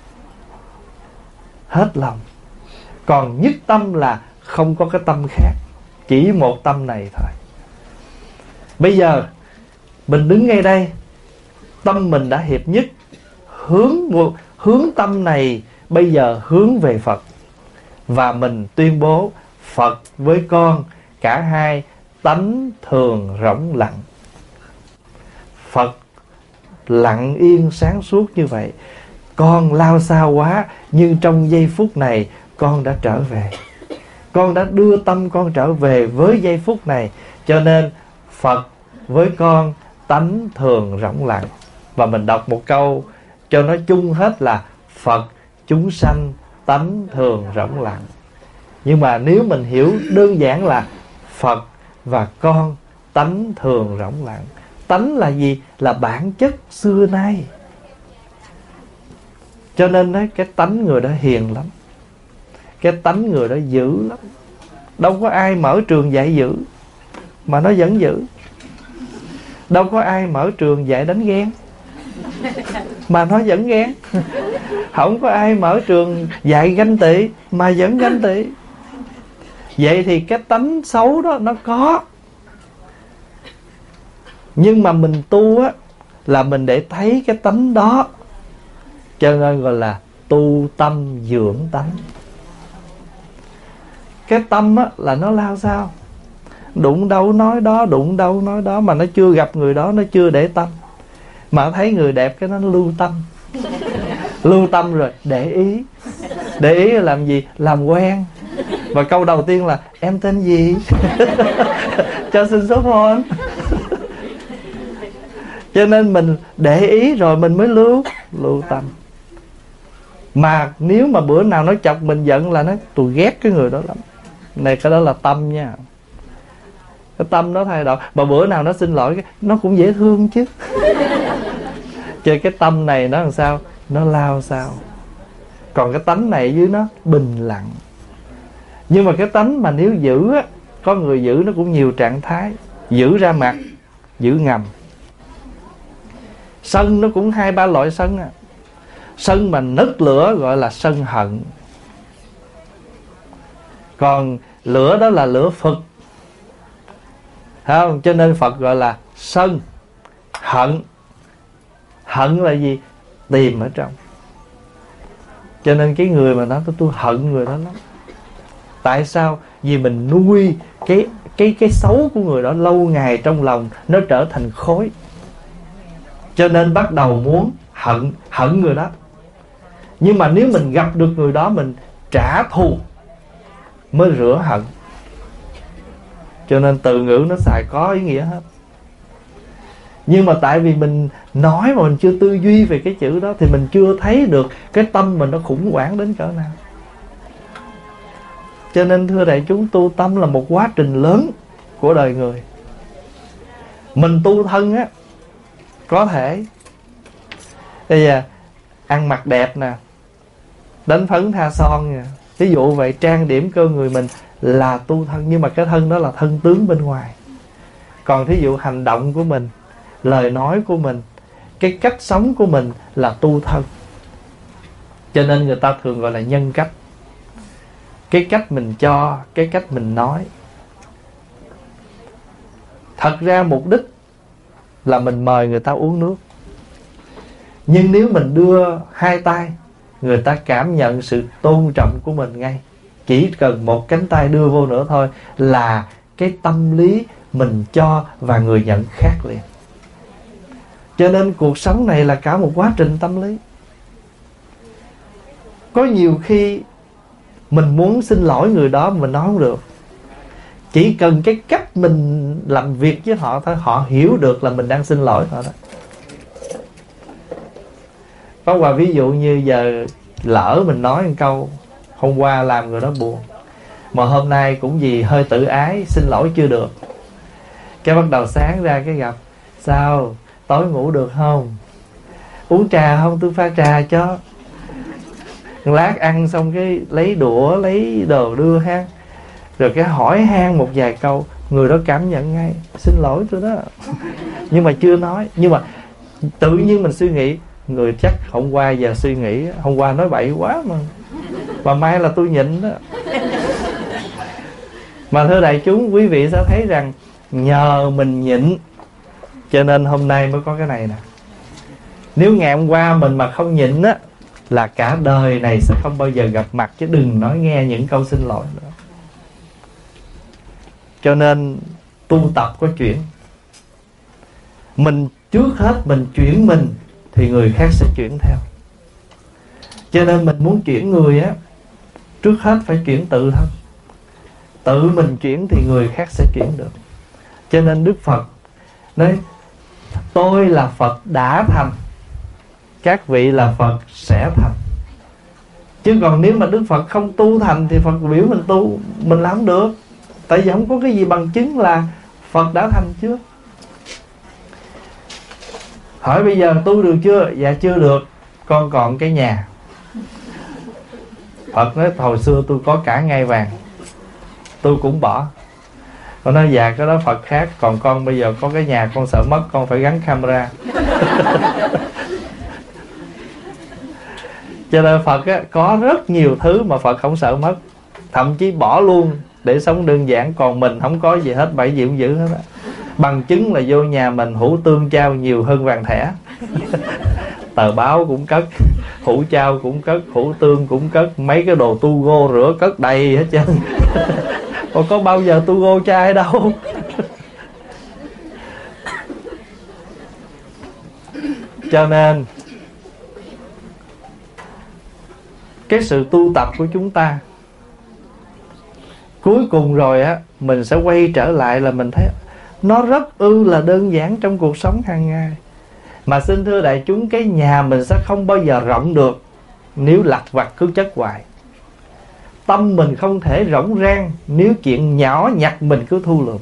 Hết lòng. Còn nhất tâm là không có cái tâm khác, chỉ một tâm này thôi. Bây giờ mình đứng ngay đây, tâm mình đã hiệp nhất. Hướng tâm này bây giờ hướng về Phật. Và mình tuyên bố Phật với con, cả hai tánh thường rỗng lặng. Phật lặng yên sáng suốt như vậy. Con lao sao quá, nhưng trong giây phút này con đã trở về. Con đã đưa tâm con trở về với giây phút này. Cho nên Phật với con tánh thường rỗng lặng. Và mình đọc một câu cho nó chung hết là Phật chúng sanh tánh thường rỗng lặng. Nhưng mà nếu mình hiểu đơn giản là Phật và con tánh thường rỗng lặng. Tánh là gì? Là bản chất xưa nay. Cho nên đấy, cái tánh người đó hiền lắm, cái tánh người đó dữ lắm. Đâu có ai mở trường dạy dữ mà nó vẫn dữ. Đâu có ai mở trường dạy đánh ghen mà nó vẫn ghen. Không có ai mở trường dạy ganh tị mà vẫn ganh tị. Vậy thì cái tánh xấu đó nó có. Nhưng mà mình tu á, là mình để thấy cái tánh đó. Cho nên gọi là tu tâm dưỡng tánh. Cái tâm á, là nó lao sao, đụng đâu nói đó, đụng đâu nói đó. Mà nó chưa gặp người đó, nó chưa để tâm. Mà thấy người đẹp cái nó lưu tâm. Lưu tâm rồi để ý. Để ý là làm gì? Làm quen. Và câu đầu tiên là em tên gì? Cho xin số phone. Cho nên mình để ý rồi mình mới lưu tâm. Mà nếu mà bữa nào nó chọc mình giận là nó tôi ghét cái người đó lắm. Này cái đó là tâm nha. Cái tâm nó thay đổi. Mà bữa nào nó xin lỗi nó cũng dễ thương chứ. Chơi cái tâm này nó làm sao? Nó lao sao. Còn cái tánh này dưới nó bình lặng. Nhưng mà cái tánh mà nếu giữ á, có người giữ nó cũng nhiều trạng thái. Giữ ra mặt, giữ ngầm. Sân nó cũng 2-3 loại sân à. Sân mà nứt lửa gọi là sân hận. Còn lửa đó là lửa Phật. Thấy không? Cho nên Phật gọi là sân, hận. Hận là gì? Tìm ở trong. Cho nên cái người mà nói tôi hận người đó lắm. Tại sao? Vì mình nuôi cái xấu của người đó lâu ngày trong lòng, nó trở thành khối. Cho nên bắt đầu muốn hận người đó. Nhưng mà nếu mình gặp được người đó, mình trả thù mới rửa hận. Cho nên từ ngữ nó xài có ý nghĩa hết. Nhưng mà tại vì mình nói mà mình chưa tư duy về cái chữ đó, thì mình chưa thấy được cái tâm mình nó khủng hoảng đến cỡ nào. Cho nên thưa đại chúng, tu tâm là một quá trình lớn của đời người. Mình tu thân á, có thể bây giờ ăn mặc đẹp nè, đánh phấn tha son nè, ví dụ vậy, trang điểm cơ người mình là tu thân. Nhưng mà cái thân đó là thân tướng bên ngoài. Còn thí dụ hành động của mình, lời nói của mình, cái cách sống của mình là tu thân. Cho nên người ta thường gọi là nhân cách. Cái cách mình cho, cái cách mình nói. Thật ra mục đích là mình mời người ta uống nước. Nhưng nếu mình đưa hai tay, người ta cảm nhận sự tôn trọng của mình ngay. Chỉ cần một cánh tay đưa vô nữa thôi là cái tâm lý mình cho và người nhận khác liền. Cho nên cuộc sống này là cả một quá trình tâm lý. Có nhiều khi mình muốn xin lỗi người đó mình nói không được. Chỉ cần cái cách mình làm việc với họ thôi, họ hiểu được là mình đang xin lỗi họ đó. Có qua ví dụ như giờ lỡ mình nói một câu hôm qua làm người đó buồn, mà hôm nay cũng vì hơi tự ái xin lỗi chưa được, cái bắt đầu sáng ra cái gặp: sao tối ngủ được không, uống trà không, tôi pha trà cho. Lát ăn xong cái lấy đũa lấy đồ đưa ha, rồi cái hỏi han một vài câu, người đó cảm nhận ngay: xin lỗi tôi đó. Nhưng mà chưa nói. Nhưng mà tự nhiên mình suy nghĩ, người chắc hôm qua giờ suy nghĩ hôm qua nói bậy quá mà mai là tôi nhịn đó. Mà thưa đại chúng, quý vị sẽ thấy rằng nhờ mình nhịn cho nên hôm nay mới có cái này nè. Nếu ngày hôm qua mình mà không nhịn á, là cả đời này sẽ không bao giờ gặp mặt, chứ đừng nói nghe những câu xin lỗi nữa. Cho nên tu tập có chuyện. Mình trước hết mình chuyển mình thì người khác sẽ chuyển theo. Cho nên mình muốn chuyển người á, trước hết phải chuyển tự thân. Tự mình chuyển thì người khác sẽ chuyển được. Cho nên Đức Phật nói tôi là Phật đã thành, các vị là Phật sẽ thành. Chứ còn nếu mà Đức Phật không tu thành thì Phật biểu mình tu, mình làm không được. Tại vì không có cái gì bằng chứng là Phật đã thành trước. Hỏi bây giờ tu được chưa? Dạ chưa được, con còn cái nhà. Phật nói hồi xưa tôi có cả ngai vàng, tôi cũng bỏ. Con nói dạ cái đó Phật khác, còn con bây giờ có cái nhà con sợ mất, con phải gắn camera. Cho nên Phật á, có rất nhiều thứ mà Phật không sợ mất, thậm chí bỏ luôn để sống đơn giản. Còn mình không có gì hết, bảy gì cũng giữ hết á. Bằng chứng là vô nhà mình hũ tương trao nhiều hơn vàng thẻ. Tờ báo cũng cất, hũ trao cũng cất, hũ tương cũng cất, mấy cái đồ tu gô rửa cất đầy hết trơn. Còn có bao giờ tu gô trai đâu. Cho nên cái sự tu tập của chúng ta cuối cùng rồi á, mình sẽ quay trở lại là mình thấy nó rất là đơn giản trong cuộc sống hàng ngày. Mà xin thưa đại chúng, cái nhà mình sẽ không bao giờ rộng được nếu lặt vặt cứ chất hoài. Tâm mình không thể rỗng rang nếu chuyện nhỏ nhặt mình cứ thu lượm.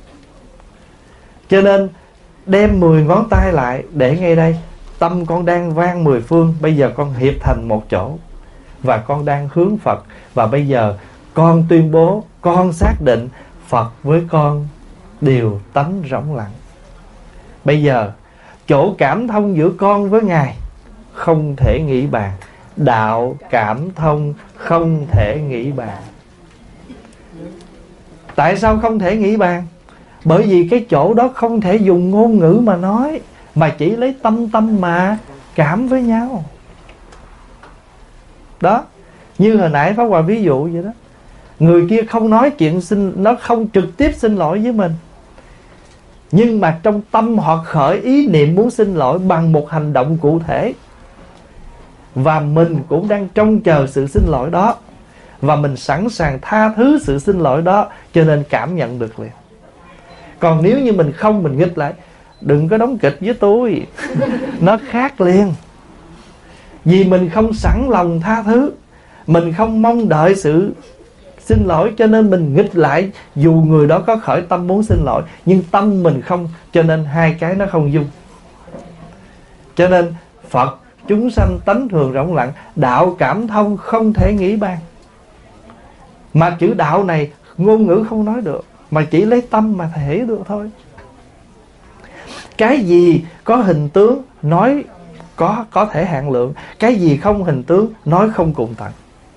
Cho nên đem 10 ngón tay lại để ngay đây. Tâm con đang vang 10 phương, bây giờ con hiệp thành một chỗ, và con đang hướng Phật. Và bây giờ con tuyên bố, con xác định Phật với con đều tánh rỗng lặng. Bây giờ chỗ cảm thông giữa con với Ngài không thể nghĩ bàn. Đạo cảm thông không thể nghĩ bàn. Tại sao không thể nghĩ bàn? Bởi vì cái chỗ đó không thể dùng ngôn ngữ mà nói, mà chỉ lấy tâm mà cảm với nhau. Đó, như hồi nãy Pháp Hòa ví dụ vậy đó. Người kia không nói chuyện nó không trực tiếp xin lỗi với mình, nhưng mà trong tâm họ khởi ý niệm muốn xin lỗi bằng một hành động cụ thể. Và mình cũng đang trông chờ sự xin lỗi đó, và mình sẵn sàng tha thứ sự xin lỗi đó, cho nên cảm nhận được liền. Còn nếu như mình không, mình nghịch lại, đừng có đóng kịch với tôi. Nó khác liền. Vì mình không sẵn lòng tha thứ, mình không mong đợi sự xin lỗi, cho nên mình nghịch lại. Dù người đó có khởi tâm muốn xin lỗi, nhưng tâm mình không, cho nên hai cái nó không dung. Cho nên Phật chúng sanh tánh thường rỗng lặng, đạo cảm thông không thể nghĩ bàn. Mà chữ đạo này ngôn ngữ không nói được, mà chỉ lấy tâm mà thể được thôi. Cái gì có hình tướng nói có thể hạn lượng, cái gì không hình tướng nói không cùng tận.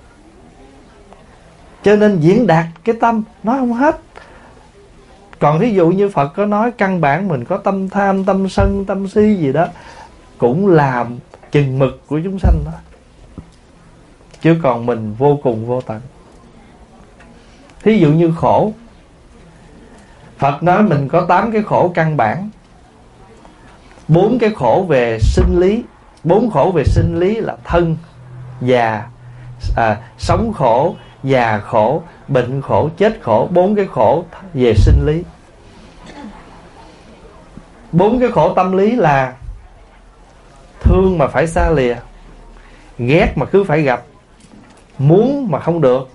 Cho nên diễn đạt cái tâm nói không hết. Còn ví dụ như Phật có nói căn bản mình có tâm tham, tâm sân, tâm si gì đó, cũng là chừng mực của chúng sanh đó. Chứ còn mình vô cùng vô tận. Thí dụ như khổ, Phật nói mình có 8 cái khổ căn bản. 4 cái khổ về sinh lý. 4 khổ về sinh lý là thân, già, sống khổ, già khổ, bệnh khổ, chết khổ. 4 cái khổ về sinh lý. 4 cái khổ tâm lý là thương mà phải xa lìa, ghét mà cứ phải gặp, muốn mà không được,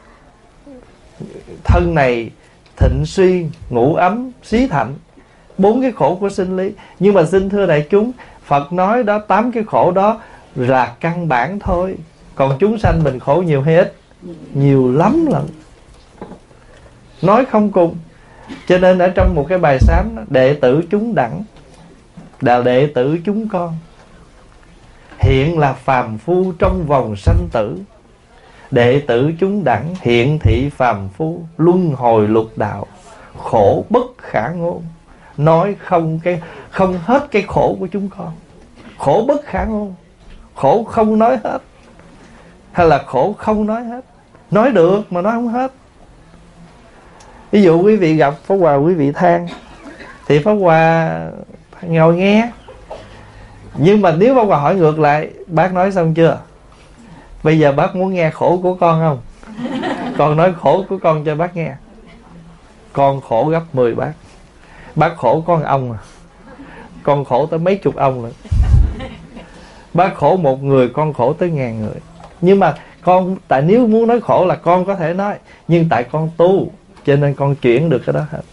thân này thịnh suy, ngủ ấm, xí thạnh. 4 cái khổ của sinh lý. Nhưng mà xin thưa đại chúng, Phật nói đó 8 cái khổ đó là căn bản thôi. Còn chúng sanh mình khổ nhiều hay ít? Nhiều lắm lần, nói không cùng. Cho nên ở trong một cái bài sám đó, đệ tử chúng đẳng là đệ tử chúng con, hiện là phàm phu trong vòng sanh tử. Đệ tử chúng đẳng hiện thị phàm phu, luân hồi lục đạo, khổ bất khả ngôn. Nói không hết cái khổ của chúng con. Khổ bất khả ngôn, khổ không nói hết, hay là khổ không nói hết. Nói được mà nói không hết. Ví dụ quý vị gặp Pháp Hòa, quý vị than, thì Pháp Hòa ngồi nghe. Nhưng mà nếu Pháp Hòa hỏi ngược lại, bác nói xong chưa? Bây giờ bác muốn nghe khổ của con không? Con nói khổ của con cho bác nghe. Con khổ gấp 10 bác. Bác khổ con ông à, con khổ tới mấy chục ông nữa. Bác khổ một người, con khổ tới 1000 người. Nhưng mà con, tại nếu muốn nói khổ là con có thể nói, nhưng tại con tu cho nên con chuyển được cái đó hết.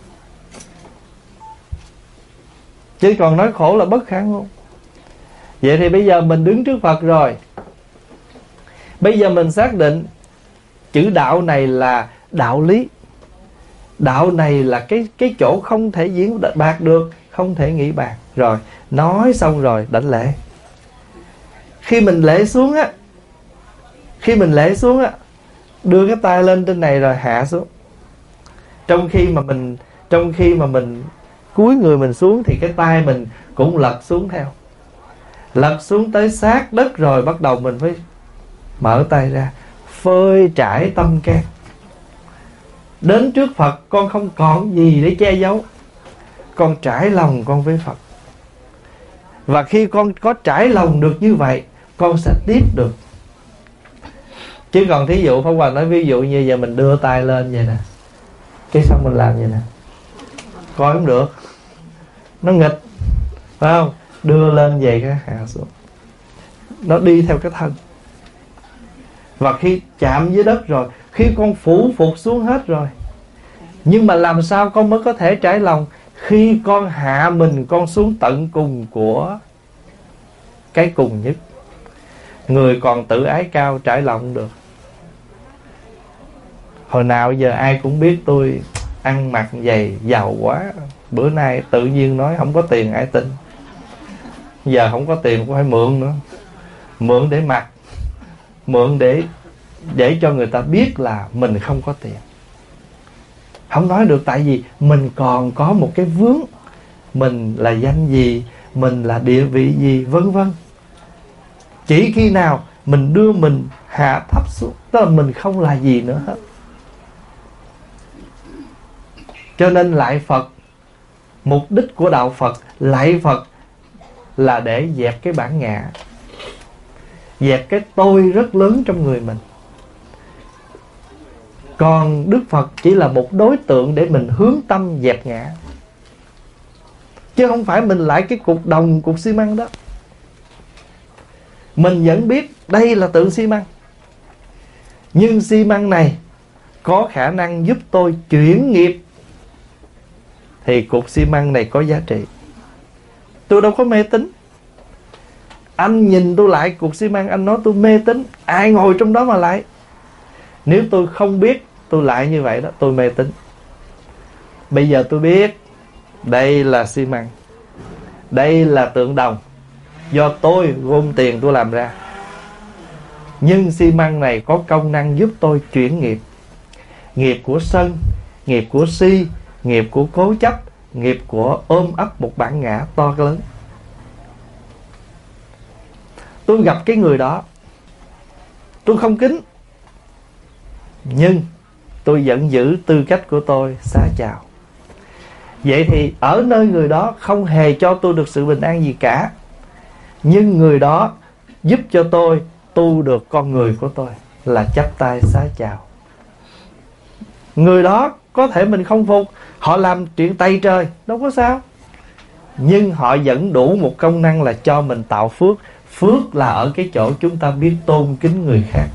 Chứ còn nói khổ là bất khả ngôn. Vậy thì bây giờ mình đứng trước Phật rồi, bây giờ mình xác định chữ đạo này là đạo lý. Đạo này là cái chỗ không thể diễn bạc được, không thể nghĩ bạc. Rồi, nói xong rồi đảnh lễ. Khi mình lễ xuống á, đưa cái tay lên trên này rồi hạ xuống. Trong khi mà mình cúi người mình xuống thì cái tay mình cũng lật xuống theo. Lật xuống tới sát đất rồi bắt đầu mình phải mở tay ra, phơi trải tâm can. Đến trước Phật con không còn gì để che giấu, con trải lòng con với Phật. Và khi con có trải lòng được như vậy, con sẽ tiếp được. Chứ còn thí dụ Pháp Hòa nói ví dụ như giờ mình đưa tay lên vậy nè, cái xong mình làm vậy nè, coi không được, nó nghịch, phải không? Đưa lên vậy cái hạ xuống, nó đi theo cái thân. Và khi chạm với đất rồi, khi con phủ phục xuống hết rồi, nhưng mà làm sao con mới có thể trải lòng? Khi con hạ mình con xuống tận cùng của cái cùng nhất. Người còn tự ái cao trải lòng không được. Hồi nào giờ ai cũng biết tôi ăn mặc dày, giàu quá. Bữa nay tự nhiên nói không có tiền ai tin. Giờ không có tiền cũng phải mượn nữa. Mượn để mặc, mượn để cho người ta biết là mình không có tiền. Không nói được, tại vì mình còn có một cái vướng. Mình là danh gì, mình là địa vị gì, vân vân. Chỉ khi nào mình đưa mình hạ thấp xuống, tức là mình không là gì nữa hết. Cho nên lại Phật, mục đích của đạo Phật lại Phật là để dẹp cái bản ngã, dẹp cái tôi rất lớn trong người mình. Còn Đức Phật chỉ là một đối tượng để mình hướng tâm dẹp ngã, chứ không phải mình lại cái cục đồng, cục xi măng đó. Mình vẫn biết đây là tượng xi măng, nhưng xi măng này có khả năng giúp tôi chuyển nghiệp, thì cục xi măng này có giá trị. Tôi đâu có mê tín. Anh nhìn tôi lại cục xi măng, anh nói tôi mê tín. Ai ngồi trong đó mà lại? Nếu tôi không biết tôi lại như vậy đó, tôi mê tín. Bây giờ tôi biết đây là xi măng, đây là tượng đồng, do tôi gom tiền tôi làm ra. Nhưng xi măng này có công năng giúp tôi chuyển nghiệp. Nghiệp của sân, nghiệp của si, nghiệp của cố chấp, nghiệp của ôm ấp một bản ngã to lớn. Tôi gặp cái người đó, tôi không kính, nhưng tôi vẫn giữ tư cách của tôi xá chào. Vậy thì ở nơi người đó không hề cho tôi được sự bình an gì cả, nhưng người đó giúp cho tôi tu được con người của tôi, là chắp tay xá chào. Người đó có thể mình không phục, họ làm chuyện tày trời, đâu có sao, nhưng họ vẫn đủ một công năng là cho mình tạo phước. Phước là ở cái chỗ chúng ta biết tôn kính người khác.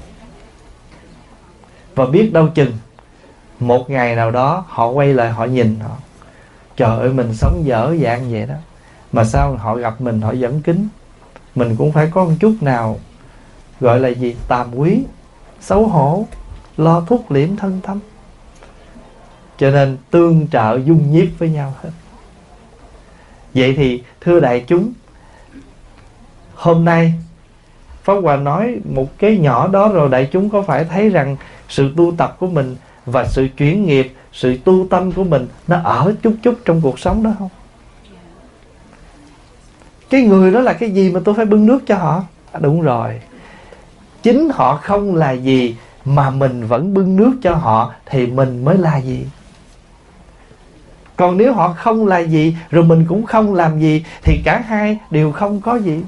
Và biết đâu chừng một ngày nào đó họ quay lại họ nhìn họ, trời ơi mình sống dở dang vậy đó, mà sao họ gặp mình họ vẫn kính. Mình cũng phải có một chút nào gọi là gì, tàm quý, xấu hổ, lo thúc liễm thân tâm. Cho nên tương trợ dung nhiếp với nhau hết. Vậy thì thưa đại chúng, hôm nay Pháp Hòa nói một cái nhỏ đó rồi, đại chúng có phải thấy rằng sự tu tập của mình và sự chuyển nghiệp, sự tu tâm của mình nó ở chút chút trong cuộc sống đó không? Cái người đó là cái gì mà tôi phải bưng nước cho họ? Đúng rồi, chính họ không là gì mà mình vẫn bưng nước cho họ thì mình mới là gì. Còn nếu họ không là gì, rồi mình cũng không làm gì, thì cả hai đều không có gì.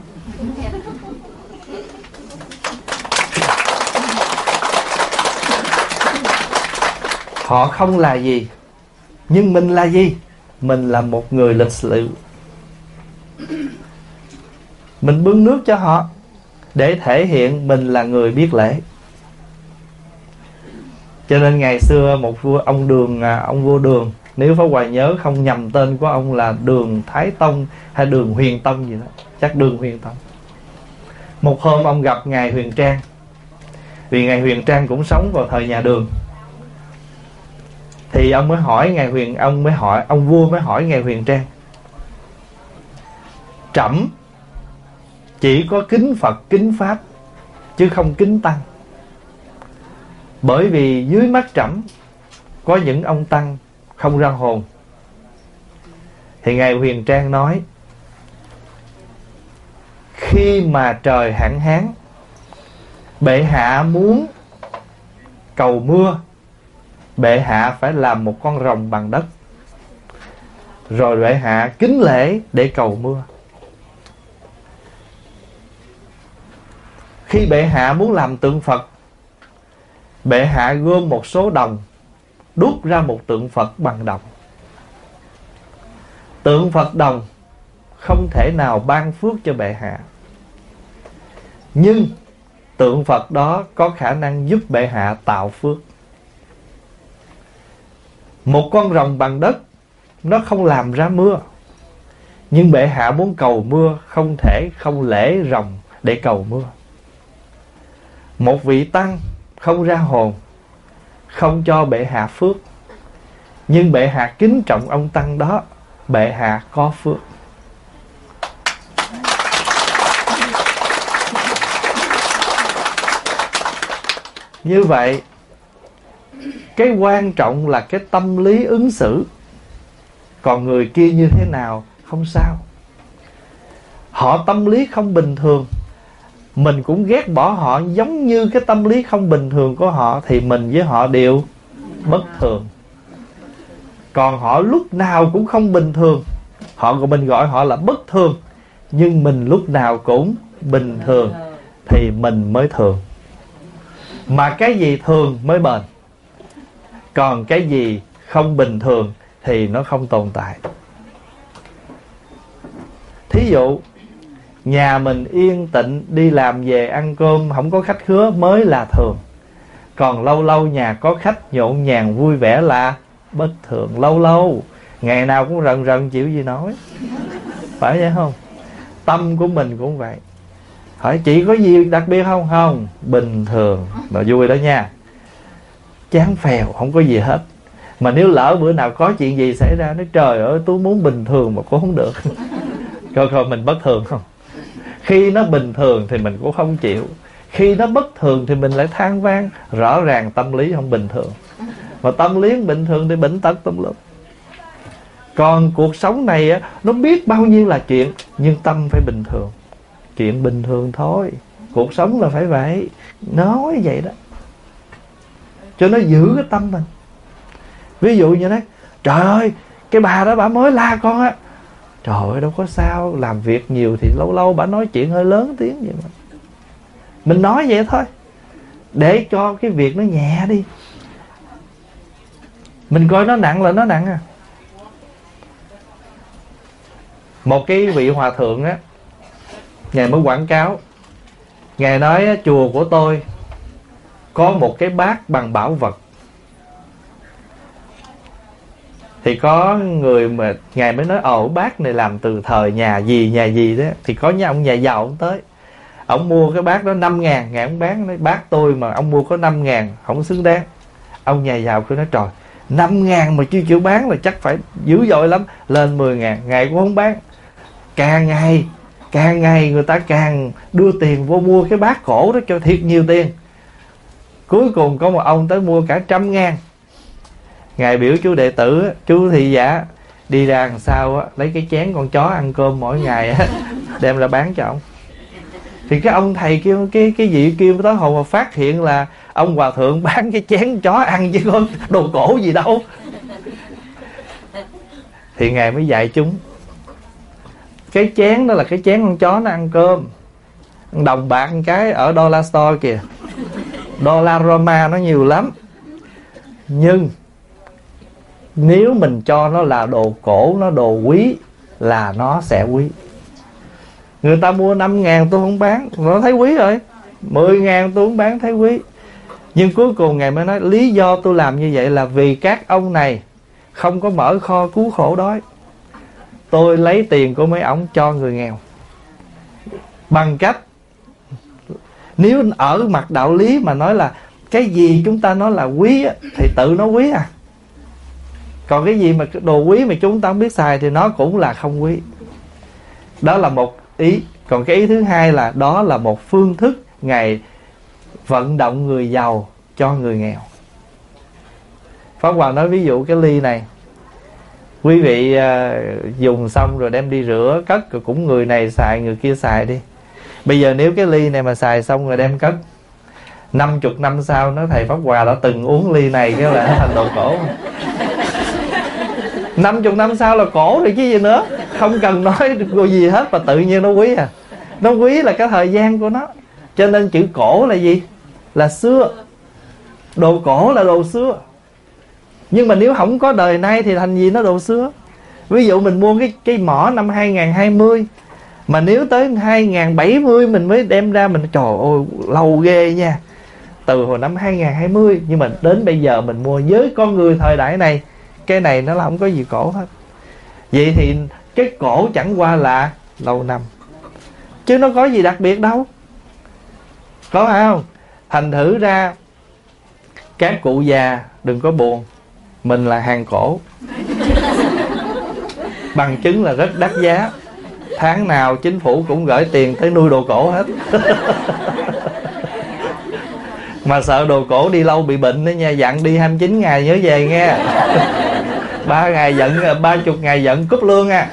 Họ không là gì, nhưng mình là gì? Mình là một người lịch sự. Mình bưng nước cho họ để thể hiện mình là người biết lễ. Cho nên ngày xưa một vua, ông vua Đường, nếu Pháp Hòa nhớ không nhầm tên của ông là Đường Thái Tông hay Đường Huyền Tông gì đó, chắc Đường Huyền Tông. Một hôm ông gặp ngài Huyền Trang, vì ngài Huyền Trang cũng sống vào thời nhà Đường. Thì ông vua mới hỏi ngài Huyền Trang: trẫm chỉ có kính Phật kính Pháp, chứ không kính Tăng. Bởi vì dưới mắt trẫm có những ông Tăng không ra hồn. Thì ngài Huyền Trang nói: khi mà trời hạn hán, bệ hạ muốn cầu mưa, bệ hạ phải làm một con rồng bằng đất, rồi bệ hạ kính lễ để cầu mưa. Khi bệ hạ muốn làm tượng Phật, bệ hạ gom một số đồng, đúc ra một tượng Phật bằng đồng. Tượng Phật đồng không thể nào ban phước cho bệ hạ, nhưng tượng Phật đó có khả năng giúp bệ hạ tạo phước. Một con rồng bằng đất nó không làm ra mưa, nhưng bệ hạ muốn cầu mưa, không thể không lễ rồng để cầu mưa. Một vị tăng không ra hồn, không cho bệ hạ phước, nhưng bệ hạ kính trọng ông tăng đó, bệ hạ có phước. Như vậy, cái quan trọng là cái tâm lý ứng xử. Còn người kia như thế nào không sao. Họ tâm lý không bình thường, mình cũng ghét bỏ họ giống như cái tâm lý không bình thường của họ, thì mình với họ đều bất thường. Còn họ lúc nào cũng không bình thường, mình gọi họ là bất thường, nhưng mình lúc nào cũng bình thường, thì mình mới thường. Mà cái gì thường mới bền, còn cái gì không bình thường thì nó không tồn tại. Thí dụ nhà mình yên tĩnh, đi làm về ăn cơm không có khách khứa mới là thường. Còn lâu lâu nhà có khách nhộn nhàng vui vẻ là bất thường. Lâu lâu ngày nào cũng rần rần chịu gì nói, phải vậy không? Tâm của mình cũng vậy. Hỏi chị có gì đặc biệt không? Không, bình thường là vui đó nha. Chán phèo, không có gì hết. Mà nếu lỡ bữa nào có chuyện gì xảy ra, nói trời ơi tôi muốn bình thường mà cũng không được. Coi mình bất thường không? Khi nó bình thường thì mình cũng không chịu, khi nó bất thường thì mình lại than vang. Rõ ràng tâm lý không bình thường. Mà tâm lý bình thường thì bệnh tật tùm lum. Còn cuộc sống này á, nó biết bao nhiêu là chuyện, nhưng tâm phải bình thường. Chuyện bình thường thôi. Cuộc sống là phải vậy. Nói vậy đó, cho nó giữ cái tâm mình. Ví dụ như đấy, trời ơi cái bà đó bà mới la con á. Trời ơi đâu có sao, làm việc nhiều thì lâu lâu bà nói chuyện hơi lớn tiếng vậy mà. Mình nói vậy thôi, để cho cái việc nó nhẹ đi. Mình coi nó nặng là nó nặng à. Một cái vị hòa thượng á, Ngài mới quảng cáo. Ngài nói chùa của tôi có một cái bát bằng bảo vật. Thì có người mà Ngài mới nói bát này làm từ thời nhà gì đó. Thì có ông nhà giàu ông tới, ông mua cái bát đó 5.000. Ngài ông bán, nói bát tôi mà ông mua có 5.000 không xứng đáng. Ông nhà giàu cứ nói trời, 5.000 mà chưa chịu bán là chắc phải dữ dội lắm, lên 10.000. Ngài cũng không bán. Càng ngày người ta càng đưa tiền vô mua cái bát cổ đó cho thiệt nhiều tiền. Cuối cùng có một ông tới mua cả 100.000. Ngài biểu chú đệ tử, chú thị giả đi ra đằng sau á, lấy cái chén con chó ăn cơm mỗi ngày á, đem ra bán cho ông. Thì cái ông thầy kêu cái vị kêu tới hồi mà phát hiện là ông hòa thượng bán cái chén chó ăn chứ có đồ cổ gì đâu. Thì Ngài mới dạy chúng. Cái chén đó là cái chén con chó nó ăn cơm. Đồng bạc một cái ở Dollar Store kìa, Dollar Roma nó nhiều lắm. Nhưng nếu mình cho nó là đồ cổ, nó đồ quý, là nó sẽ quý. Người ta mua 5.000 tôi không bán, nó thấy quý rồi. 10.000 tôi không bán, thấy quý. Nhưng cuối cùng Ngài mới nói lý do tôi làm như vậy là vì các ông này không có mở kho cứu khổ đói. Tôi lấy tiền của mấy ông cho người nghèo. Bằng cách, nếu ở mặt đạo lý mà nói là cái gì chúng ta nói là quý á, thì tự nó quý à. Còn cái gì mà đồ quý mà chúng ta không biết xài thì nó cũng là không quý. Đó là một ý. Còn cái ý thứ hai là đó là một phương thức Ngài vận động người giàu cho người nghèo. Pháp Hòa nói ví dụ cái ly này, quý vị dùng xong rồi đem đi rửa cất, rồi cũng người này xài người kia xài đi. Bây giờ nếu cái ly này mà xài xong rồi đem cất, 50 năm sau nó thầy Pháp Hòa đã từng uống ly này cái là nó thành đồ cổ. 50 năm sau là cổ rồi chứ gì nữa. Không cần nói gì hết mà tự nhiên nó quý à. Nó quý là cái thời gian của nó. Cho nên chữ cổ là gì? Là xưa. Đồ cổ là đồ xưa. Nhưng mà nếu không có đời nay thì thành gì nó đồ xưa. Ví dụ mình mua cái mỏ năm 2020, mà nếu tới 2070 mình mới đem ra, mình trời ơi lâu ghê nha. Từ hồi năm 2020, nhưng mà đến bây giờ mình mua với con người thời đại này, cái này nó là không có gì cổ hết. Vậy thì cái cổ chẳng qua là lâu năm, chứ nó có gì đặc biệt đâu. Có phải không? Thành thử ra các cụ già đừng có buồn, mình là hàng cổ. Bằng chứng là rất đắt giá. Tháng nào chính phủ cũng gửi tiền tới nuôi đồ cổ hết. Mà sợ đồ cổ đi lâu bị bệnh đó nha. Dặn đi 29 ngày nhớ về nghe. 3 ngày giận, 30 ngày giận cúp lương à.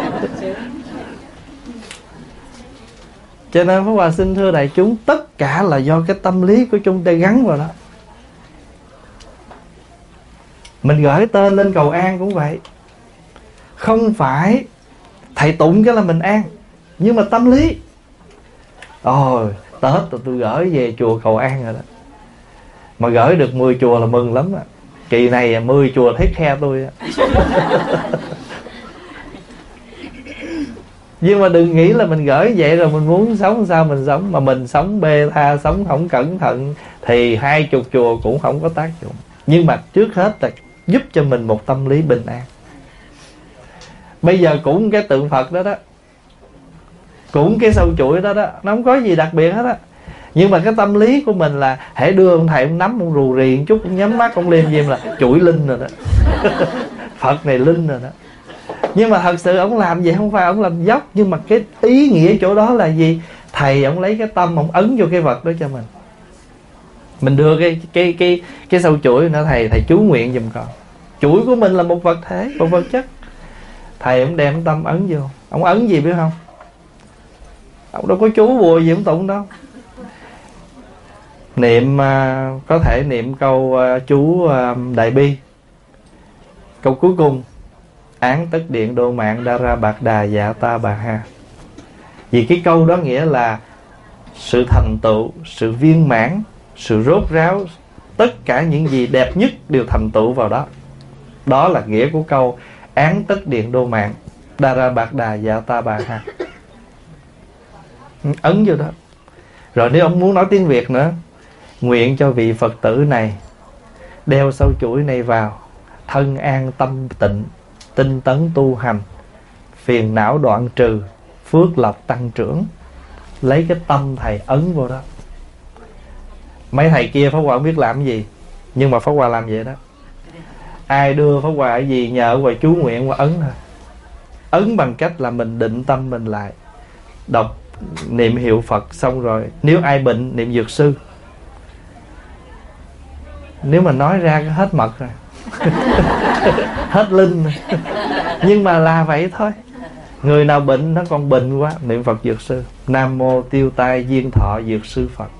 Cho nên Pháp Hòa xin thưa đại chúng, tất cả là do cái tâm lý của chúng ta gắn vào đó. Mình gửi tên lên cầu an cũng vậy. Không phải thầy tụng cái là mình an, nhưng mà tâm lý. Ôi Tết rồi tôi gửi về chùa cầu an rồi đó. Mà gửi được 10 chùa là mừng lắm á. Kỳ này 10 chùa thích khe tôi á. Nhưng mà đừng nghĩ là mình gửi vậy rồi mình muốn sống sao mình sống. Mà mình sống bê tha, sống không cẩn thận thì 20 chùa cũng không có tác dụng. Nhưng mà trước hết là giúp cho mình một tâm lý bình an. Bây giờ cũng cái tượng Phật đó đó, cũng cái sâu chuỗi đó đó, nó không có gì đặc biệt hết á. Nhưng mà cái tâm lý của mình là hãy đưa ông thầy ông nắm ông rù rì một chút, ông nhắm mắt ông liêm diêm là chuỗi linh rồi đó. Phật này linh rồi đó. Nhưng mà thật sự ông làm vậy không phải ông làm dốc. Nhưng mà cái ý nghĩa chỗ đó là gì? Thầy ông lấy cái tâm ông ấn vô cái vật đó cho mình. Mình đưa cái sâu chuỗi nữa, thầy chú nguyện giùm con. Chuỗi của mình là một vật thể, một vật chất. Thầy ông đem tâm ấn vô. Ông ấn gì biết không? Ông đâu có chú bùa gì ông tụng đâu. Niệm có thể niệm câu chú Đại Bi. Câu cuối cùng: Án tất điện đô mạng đa ra bạc đà dạ ta bà ha. Vì cái câu đó nghĩa là sự thành tựu, sự viên mãn, sự rốt ráo, tất cả những gì đẹp nhất đều thành tựu vào đó. Đó là nghĩa của câu án tất điện đô mạng đa ra bạc đà dạ ta bà ha. Ấn vô đó. Rồi nếu ông muốn nói tiếng Việt nữa: nguyện cho vị Phật tử này đeo sâu chuỗi này vào, thân an tâm tịnh, tinh tấn tu hành, phiền não đoạn trừ, phước lộc tăng trưởng. Lấy cái tâm thầy ấn vô đó. Mấy thầy kia Pháp Hòa không biết làm cái gì, nhưng mà Pháp Hòa làm vậy đó. Ai đưa Pháp Hòa cái gì nhờ Hòa chú nguyện Hòa ấn thôi. Ấn bằng cách là mình định tâm mình lại, đọc niệm hiệu Phật xong rồi. Nếu ai bệnh niệm dược sư. Nếu mà nói ra hết mật rồi. Hết linh rồi. Nhưng mà là vậy thôi. Người nào bệnh nó còn bệnh quá, niệm Phật dược sư. Nam mô tiêu tai duyên thọ dược sư Phật.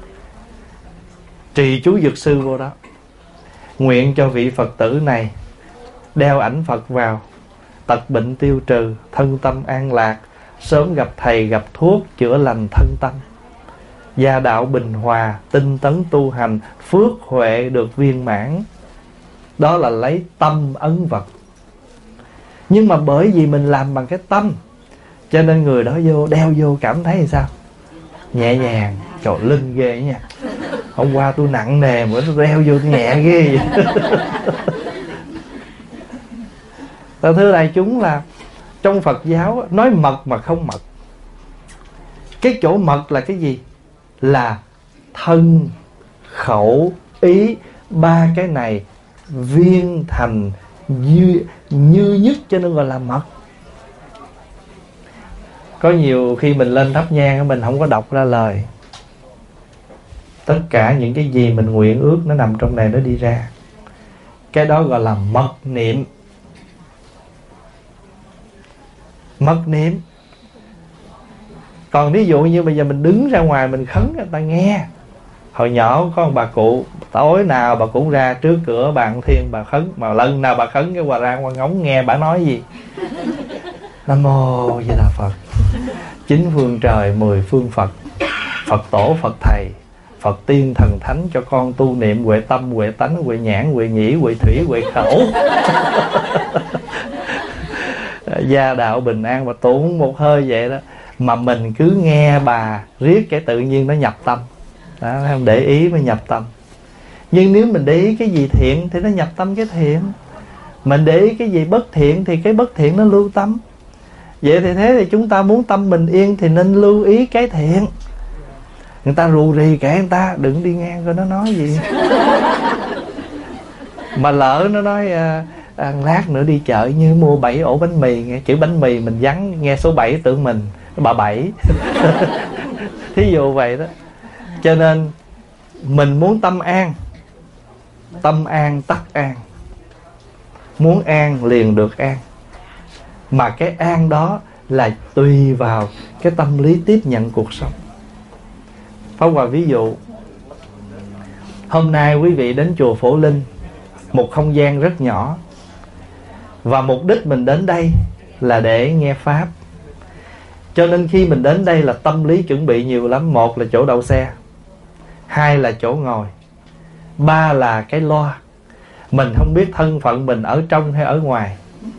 Trì chú dược sư vô đó. Nguyện cho vị Phật tử này đeo ảnh Phật vào, tật bệnh tiêu trừ, thân tâm an lạc, sớm gặp thầy gặp thuốc, chữa lành thân tâm, gia đạo bình hòa, tinh tấn tu hành, phước huệ được viên mãn. Đó là lấy tâm ấn vật. Nhưng mà bởi vì mình làm bằng cái tâm, cho nên người đó đeo vô cảm thấy thì sao? Nhẹ nhàng. Trời, lưng ghê nha. Hôm qua tôi nặng nề, bữa tôi đeo vô tôi nhẹ ghê. Thưa đại chúng, là trong Phật giáo nói mật mà không mật. Cái chỗ mật là cái gì? Là thân, khẩu, ý, ba cái này viên thành như nhất, cho nên gọi là mật. Có nhiều khi mình lên thắp nhang, mình không có đọc ra lời. Tất cả những cái gì mình nguyện ước nó nằm trong này, nó đi ra. Cái đó gọi là mật niệm. Mật niệm. Còn ví dụ như bây giờ mình đứng ra ngoài mình khấn người ta nghe. Hồi nhỏ có một bà cụ, tối nào bà cũng ra trước cửa bàn thiên bà khấn. Mà lần nào bà khấn cái bà ra qua ngóng nghe bà nói gì. Nam mô Di Đà Phật, 9 phương trời 10 phương Phật, Phật tổ Phật thầy, Phật tiên thần thánh cho con tu niệm huệ tâm, huệ tánh, huệ nhãn, huệ nhĩ, huệ thủy, huệ khẩu. Gia đạo bình an, và tụng một hơi vậy đó. Mà mình cứ nghe bà riết cái tự nhiên nó nhập tâm đó, không để ý mới nhập tâm. Nhưng nếu mình để ý cái gì thiện thì nó nhập tâm cái thiện. Mình để ý cái gì bất thiện thì cái bất thiện nó lưu tâm. Vậy thì thế thì chúng ta muốn tâm bình yên thì nên lưu ý cái thiện. Người ta rù rì kệ người ta, đừng đi ngang coi nó nói gì. Mà lỡ nó nói lát nữa đi chợ như mua 7 ổ bánh mì, nghe chữ bánh mì mình vắng, nghe số 7 tưởng mình bà 7. Thí dụ vậy đó. Cho nên mình muốn tâm an, tâm an tắc an. Muốn an liền được an. Mà cái an đó là tùy vào cái tâm lý tiếp nhận cuộc sống. Pháp Hòa ví dụ, hôm nay quý vị đến chùa Phổ Linh, một không gian rất nhỏ, và mục đích mình đến đây là để nghe Pháp. Cho nên khi mình đến đây là tâm lý chuẩn bị nhiều lắm. Một là chỗ đậu xe, hai là chỗ ngồi, ba là cái loa. Mình không biết thân phận mình ở trong hay ở ngoài.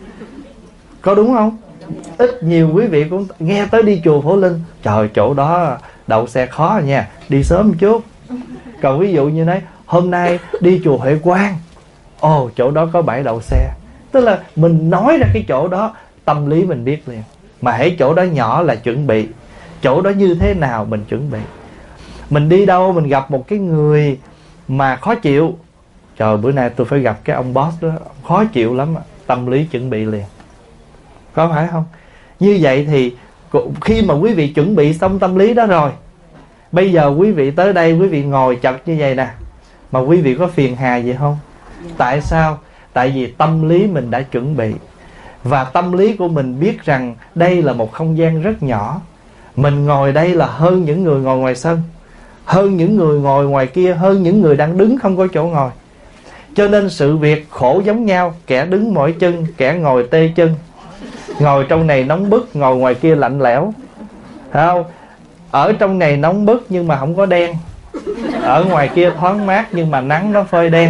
Có đúng không? Ít nhiều quý vị cũng nghe tới đi chùa Phổ Linh, trời chỗ đó đậu xe khó nha, đi sớm một chút. Còn ví dụ như nói hôm nay đi chùa Huệ Quang, ồ chỗ đó có bãi đậu xe. Tức là mình nói ra cái chỗ đó, tâm lý mình biết liền. Mà hãy chỗ đó nhỏ là chuẩn bị. Chỗ đó như thế nào mình chuẩn bị. Mình đi đâu mình gặp một cái người mà khó chịu, trời bữa nay tôi phải gặp cái ông boss đó, khó chịu lắm, tâm lý chuẩn bị liền. Có phải không? Như vậy thì khi mà quý vị chuẩn bị xong tâm lý đó rồi, bây giờ quý vị tới đây, quý vị ngồi chật như vậy nè, mà quý vị có phiền hà gì không? Tại sao? Tại vì tâm lý mình đã chuẩn bị. Và tâm lý của mình biết rằng đây là một không gian rất nhỏ. Mình ngồi đây là hơn những người ngồi ngoài sân, hơn những người ngồi ngoài kia, hơn những người đang đứng không có chỗ ngồi. Cho nên sự việc khổ giống nhau, kẻ đứng mỏi chân, kẻ ngồi tê chân. Ngồi trong này nóng bức, ngồi ngoài kia lạnh lẽo. Thấy không? Ở trong này nóng bức nhưng mà không có đen, ở ngoài kia thoáng mát nhưng mà nắng nó phơi đen.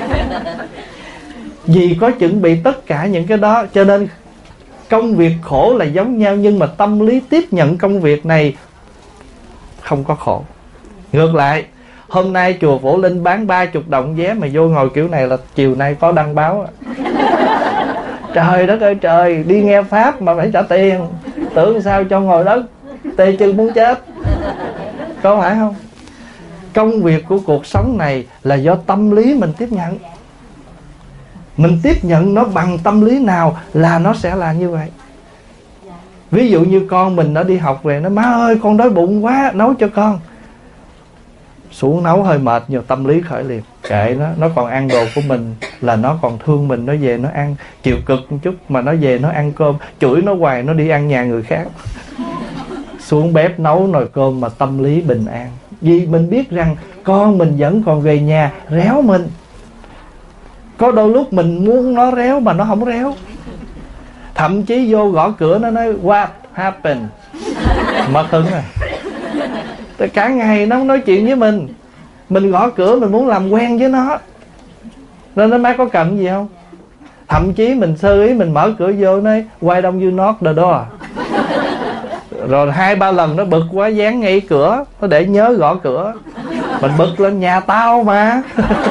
Vì có chuẩn bị tất cả những cái đó, cho nên công việc khổ là giống nhau, nhưng mà tâm lý tiếp nhận công việc này không có khổ. Ngược lại, hôm nay chùa Phổ Linh bán 30 đồng vé mà vô ngồi kiểu này là chiều nay có đăng báo. Trời đất ơi trời, đi nghe Pháp mà phải trả tiền, tưởng sao cho ngồi đất, tê chân muốn chết. Có phải không? Công việc của cuộc sống này là do tâm lý mình tiếp nhận. Mình tiếp nhận nó bằng tâm lý nào là nó sẽ là như vậy. Ví dụ như con mình nó đi học về, nó má ơi con đói bụng quá, nấu cho con. Xuống nấu hơi mệt, nhiều tâm lý khởi liền. Kệ nó còn ăn đồ của mình là nó còn thương mình, nó về nó ăn. Chịu cực một chút mà nó về nó ăn cơm, chửi nó hoài nó đi ăn nhà người khác. Xuống bếp nấu nồi cơm mà tâm lý bình an. Vì mình biết rằng con mình vẫn còn về nhà réo mình. Có đôi lúc mình muốn nó réo mà nó không réo. Thậm chí vô gõ cửa nó nói what happened, mất hứng rồi. Cả ngày nó nói chuyện với mình gõ cửa mình muốn làm quen với nó, nên nó má có cần gì không. Thậm chí mình sơ ý mình mở cửa vô nói why don't you knock the door, rồi 2-3 lần nó bực quá dán ngay cửa, nó để nhớ gõ cửa. Mình bực lên nhà tao mà.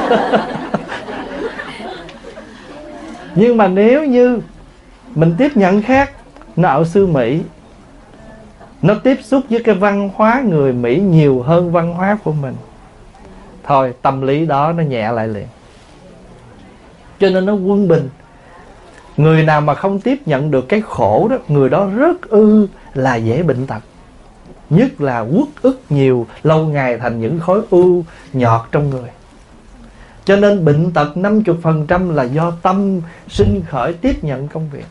Nhưng mà nếu như mình tiếp nhận khác, nó ở xứ Mỹ, nó tiếp xúc với cái văn hóa người Mỹ nhiều hơn văn hóa của mình, thôi tâm lý đó nó nhẹ lại liền. Cho nên nó quân bình. Người nào mà không tiếp nhận được cái khổ đó, người đó rất là dễ bệnh tật. Nhất là uất ức nhiều, lâu ngày thành những khối u nhọt trong người. Cho nên bệnh tật 50% là do tâm sinh khởi tiếp nhận công việc.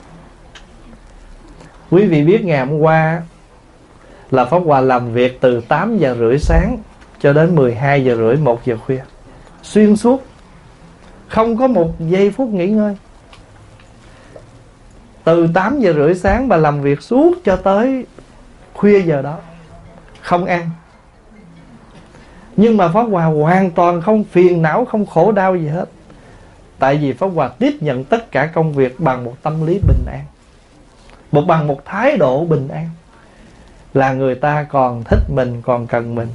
Quý vị biết ngày hôm qua là Pháp Hòa làm việc từ 8 giờ rưỡi sáng cho đến 12 giờ rưỡi, 1 giờ khuya, xuyên suốt, không có một giây phút nghỉ ngơi. Từ 8 giờ rưỡi sáng bà làm việc suốt cho tới khuya giờ đó, không ăn. Nhưng mà Pháp Hòa hoàn toàn không phiền não, không khổ đau gì hết. Tại vì Pháp Hòa tiếp nhận tất cả công việc bằng một tâm lý bình an, bằng một thái độ bình an. Là người ta còn thích mình, còn cần mình.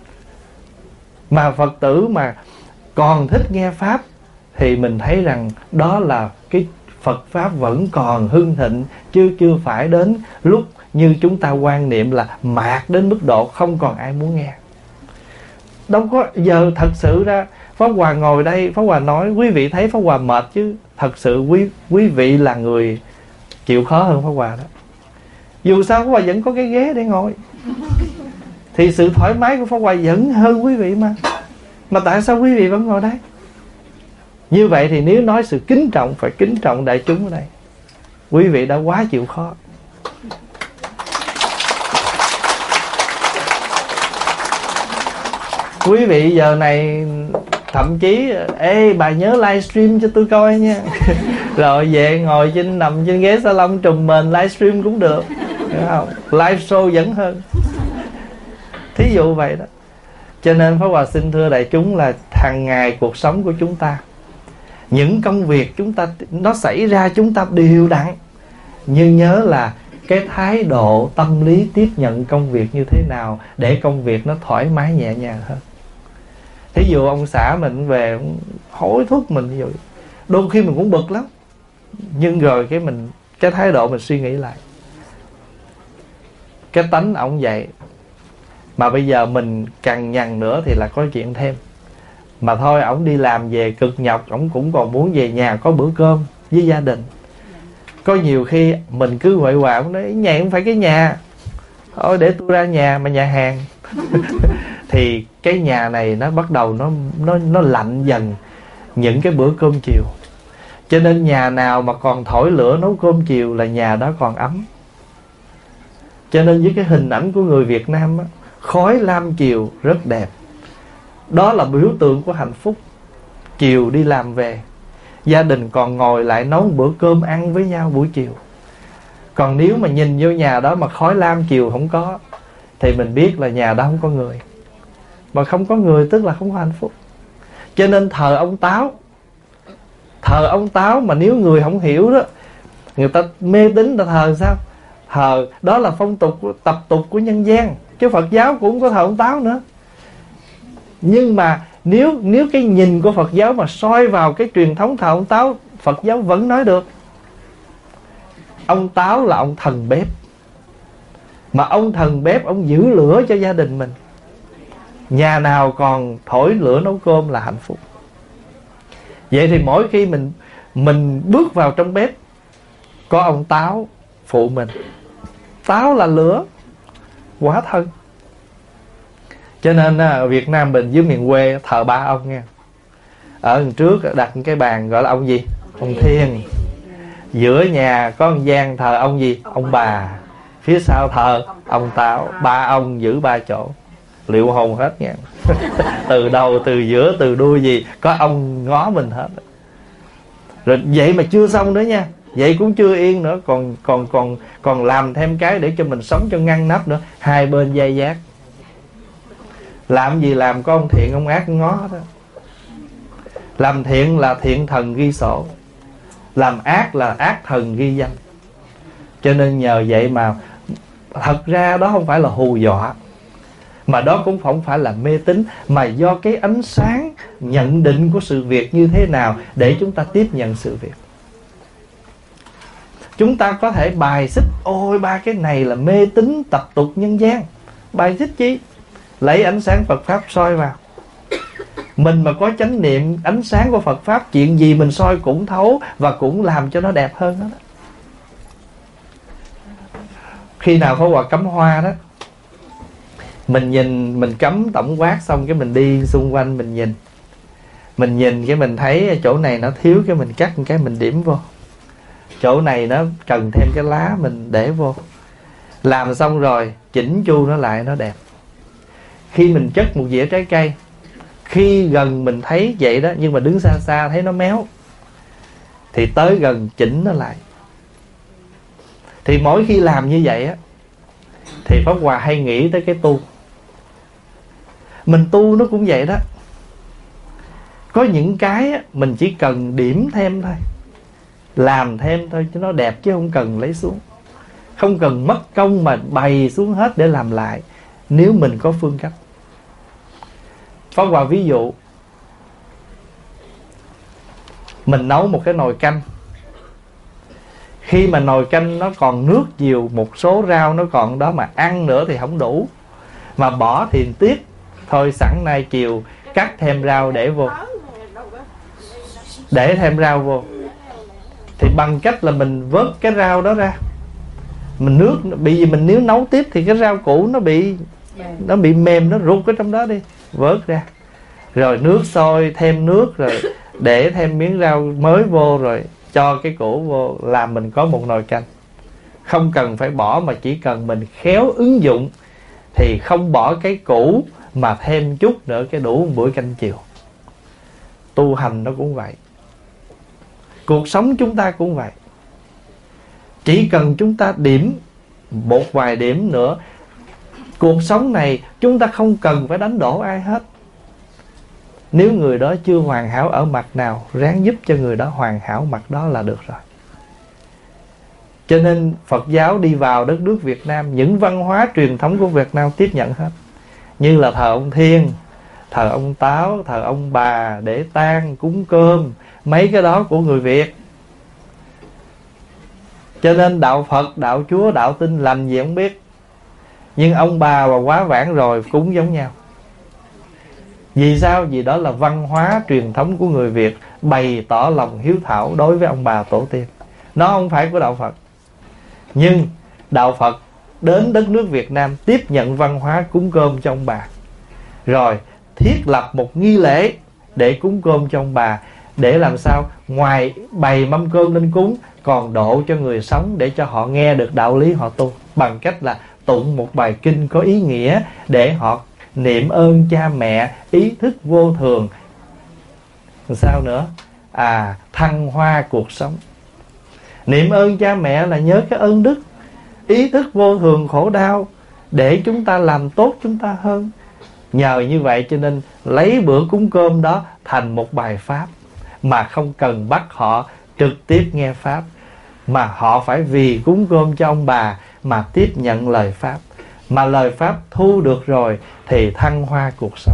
Mà Phật tử mà còn thích nghe Pháp thì mình thấy rằng đó là cái Phật Pháp vẫn còn hưng thịnh, chứ chưa phải đến lúc như chúng ta quan niệm là mạt đến mức độ không còn ai muốn nghe. Đâu có giờ thật sự ra Pháp Hòa ngồi đây, Pháp Hòa nói quý vị thấy Pháp Hòa mệt, chứ thật sự quý vị là người chịu khó hơn Pháp Hòa đó. Dù sao Pháp Hòa vẫn có cái ghế để ngồi, thì sự thoải mái của Pháp Hòa vẫn hơn quý vị mà. Mà tại sao quý vị vẫn ngồi đây? Như vậy thì nếu nói sự kính trọng, phải kính trọng đại chúng ở đây. Quý vị đã quá chịu khó. Quý vị giờ này thậm chí ê bà nhớ livestream cho tôi coi nha. Rồi về ngồi nằm trên ghế salon trùm mền livestream cũng được, hiểu không? Live show vẫn hơn. Thí dụ vậy đó. Cho nên Pháp Hòa xin thưa đại chúng là hàng ngày cuộc sống của chúng ta, những công việc chúng ta nó xảy ra chúng ta đều đặn, nhưng nhớ là cái thái độ tâm lý tiếp nhận công việc như thế nào để công việc nó thoải mái nhẹ nhàng hơn. Thí dụ ông xã mình về hối thúc mình, ví dụ đôi khi mình cũng bực lắm, nhưng rồi cái thái độ mình suy nghĩ lại, cái tánh ổng vậy mà bây giờ mình cằn nhằn nữa thì là có chuyện thêm. Mà thôi ổng đi làm về cực nhọc, ổng cũng còn muốn về nhà có bữa cơm với gia đình. Có nhiều khi mình cứ huệ hoạ, ổng nói nhà không phải cái nhà, thôi để tôi ra nhà mà nhà hàng. Thì cái nhà này nó bắt đầu nó lạnh dần những cái bữa cơm chiều. Cho nên nhà nào mà còn thổi lửa nấu cơm chiều là nhà đó còn ấm. Cho nên với cái hình ảnh của người Việt Nam á, khói lam chiều rất đẹp. Đó là biểu tượng của hạnh phúc. Chiều đi làm về, gia đình còn ngồi lại nấu một bữa cơm ăn với nhau buổi chiều. Còn nếu mà nhìn vô nhà đó mà khói lam chiều không có, thì mình biết là nhà đó không có người. Mà không có người tức là không có hạnh phúc. Cho nên thờ ông Táo mà nếu người không hiểu đó, người ta mê tín, ta thờ sao? Thờ đó là phong tục, tập tục của nhân gian, chứ Phật giáo cũng có thờ ông Táo nữa. Nhưng mà nếu cái nhìn của Phật giáo mà soi vào cái truyền thống thờ ông Táo, Phật giáo vẫn nói được. Ông Táo là ông thần bếp, mà ông thần bếp ông giữ lửa cho gia đình mình. Nhà nào còn thổi lửa nấu cơm là hạnh phúc. Vậy thì mỗi khi mình bước vào trong bếp, có ông Táo phụ mình. Táo là lửa, quả thân. Cho nên Việt Nam mình với miền quê thờ 3 ông nha. Ở trước đặt cái bàn gọi là ông gì? Ông Thiên. Giữa nhà có một gian thờ ông gì? Ông Bà. Phía sau thờ ông Táo. 3 ông giữ 3 chỗ, liệu hồn hết nha. Từ đầu, từ giữa, từ đuôi gì có ông ngó mình hết. Rồi vậy mà chưa xong nữa nha. Vậy cũng chưa yên nữa, còn làm thêm cái để cho mình sống cho ngăn nắp nữa. Hai bên dây dát. Làm gì làm, có ông thiện ông ác ngó đó. Làm thiện là thiện thần ghi sổ, làm ác là ác thần ghi danh. Cho nên nhờ vậy mà thật ra đó không phải là hù dọa, mà đó cũng không phải là mê tín, mà do cái ánh sáng nhận định của sự việc như thế nào để chúng ta tiếp nhận sự việc. Chúng ta có thể bài xích, ôi ba cái này là mê tín tập tục nhân gian. Bài xích chi? Lấy ánh sáng Phật Pháp soi vào. Mình mà có chánh niệm ánh sáng của Phật Pháp, chuyện gì mình soi cũng thấu và cũng làm cho nó đẹp hơn đó. Khi nào Pháp Hòa cắm hoa đó, mình nhìn, mình cắm tổng quát xong cái mình đi xung quanh mình nhìn. Mình nhìn cái mình thấy chỗ này nó thiếu, cái mình cắt một cái mình điểm vô. Chỗ này nó cần thêm cái lá mình để vô. Làm xong rồi chỉnh chu nó lại, nó đẹp. Khi mình chất một dĩa trái cây, khi gần mình thấy vậy đó, nhưng mà đứng xa xa thấy nó méo, thì tới gần chỉnh nó lại. Thì mỗi khi làm như vậy á, thì Pháp Hòa hay nghĩ tới cái tu. Mình tu nó cũng vậy đó. Có những cái á, mình chỉ cần điểm thêm thôi, làm thêm thôi cho nó đẹp, chứ không cần lấy xuống. Không cần mất công mà bày xuống hết để làm lại, nếu mình có phương cách. Pháp Hòa ví dụ, mình nấu một cái nồi canh. Khi mà nồi canh nó còn nước nhiều, một số rau nó còn đó mà ăn nữa thì không đủ, mà bỏ thì tiếc. Thôi sẵn nay chiều cắt thêm rau để vô, để thêm rau vô. Thì bằng cách là mình vớt cái rau đó ra, mình nước, vì mình nếu nấu tiếp thì cái rau củ nó bị mềm, nó rụt ở trong đó đi, vớt ra. Rồi nước sôi, thêm nước, rồi để thêm miếng rau mới vô, rồi cho cái củ vô, làm mình có một nồi canh. Không cần phải bỏ, mà chỉ cần mình khéo ứng dụng thì không bỏ cái củ mà thêm chút nữa, cái đủ một bữa canh chiều. Tu hành nó cũng vậy, cuộc sống chúng ta cũng vậy. Chỉ cần chúng ta điểm một vài điểm nữa, cuộc sống này chúng ta không cần phải đánh đổ ai hết. Nếu người đó chưa hoàn hảo ở mặt nào, ráng giúp cho người đó hoàn hảo mặt đó là được rồi. Cho nên Phật giáo đi vào đất nước Việt Nam, những văn hóa truyền thống của Việt Nam tiếp nhận hết. Như là thờ ông Thiên, thờ ông Táo, thờ ông Bà, để tang, cúng cơm, mấy cái đó của người Việt. Cho nên đạo Phật, đạo Chúa, đạo Tin làm gì không biết, nhưng ông bà quá vãng rồi cúng giống nhau. Vì sao? Vì đó là văn hóa truyền thống của người Việt, bày tỏ lòng hiếu thảo đối với ông bà tổ tiên. Nó không phải của đạo Phật. Nhưng đạo Phật đến đất nước Việt Nam tiếp nhận văn hóa cúng cơm cho ông bà, rồi thiết lập một nghi lễ để cúng cơm cho ông bà, để làm sao ngoài bày mâm cơm lên cúng, còn độ cho người sống để cho họ nghe được đạo lý họ tu, bằng cách là tụng một bài kinh có ý nghĩa để họ niệm ơn cha mẹ, ý thức vô thường. Sao nữa? Thăng hoa cuộc sống. Niệm ơn cha mẹ là nhớ cái ơn đức, ý thức vô thường khổ đau, để chúng ta làm tốt chúng ta hơn. Nhờ như vậy cho nên lấy bữa cúng cơm đó thành một bài pháp, mà không cần bắt họ trực tiếp nghe pháp, mà họ phải vì cúng cơm cho ông bà mà tiếp nhận lời pháp. Mà lời pháp thu được rồi thì thăng hoa cuộc sống.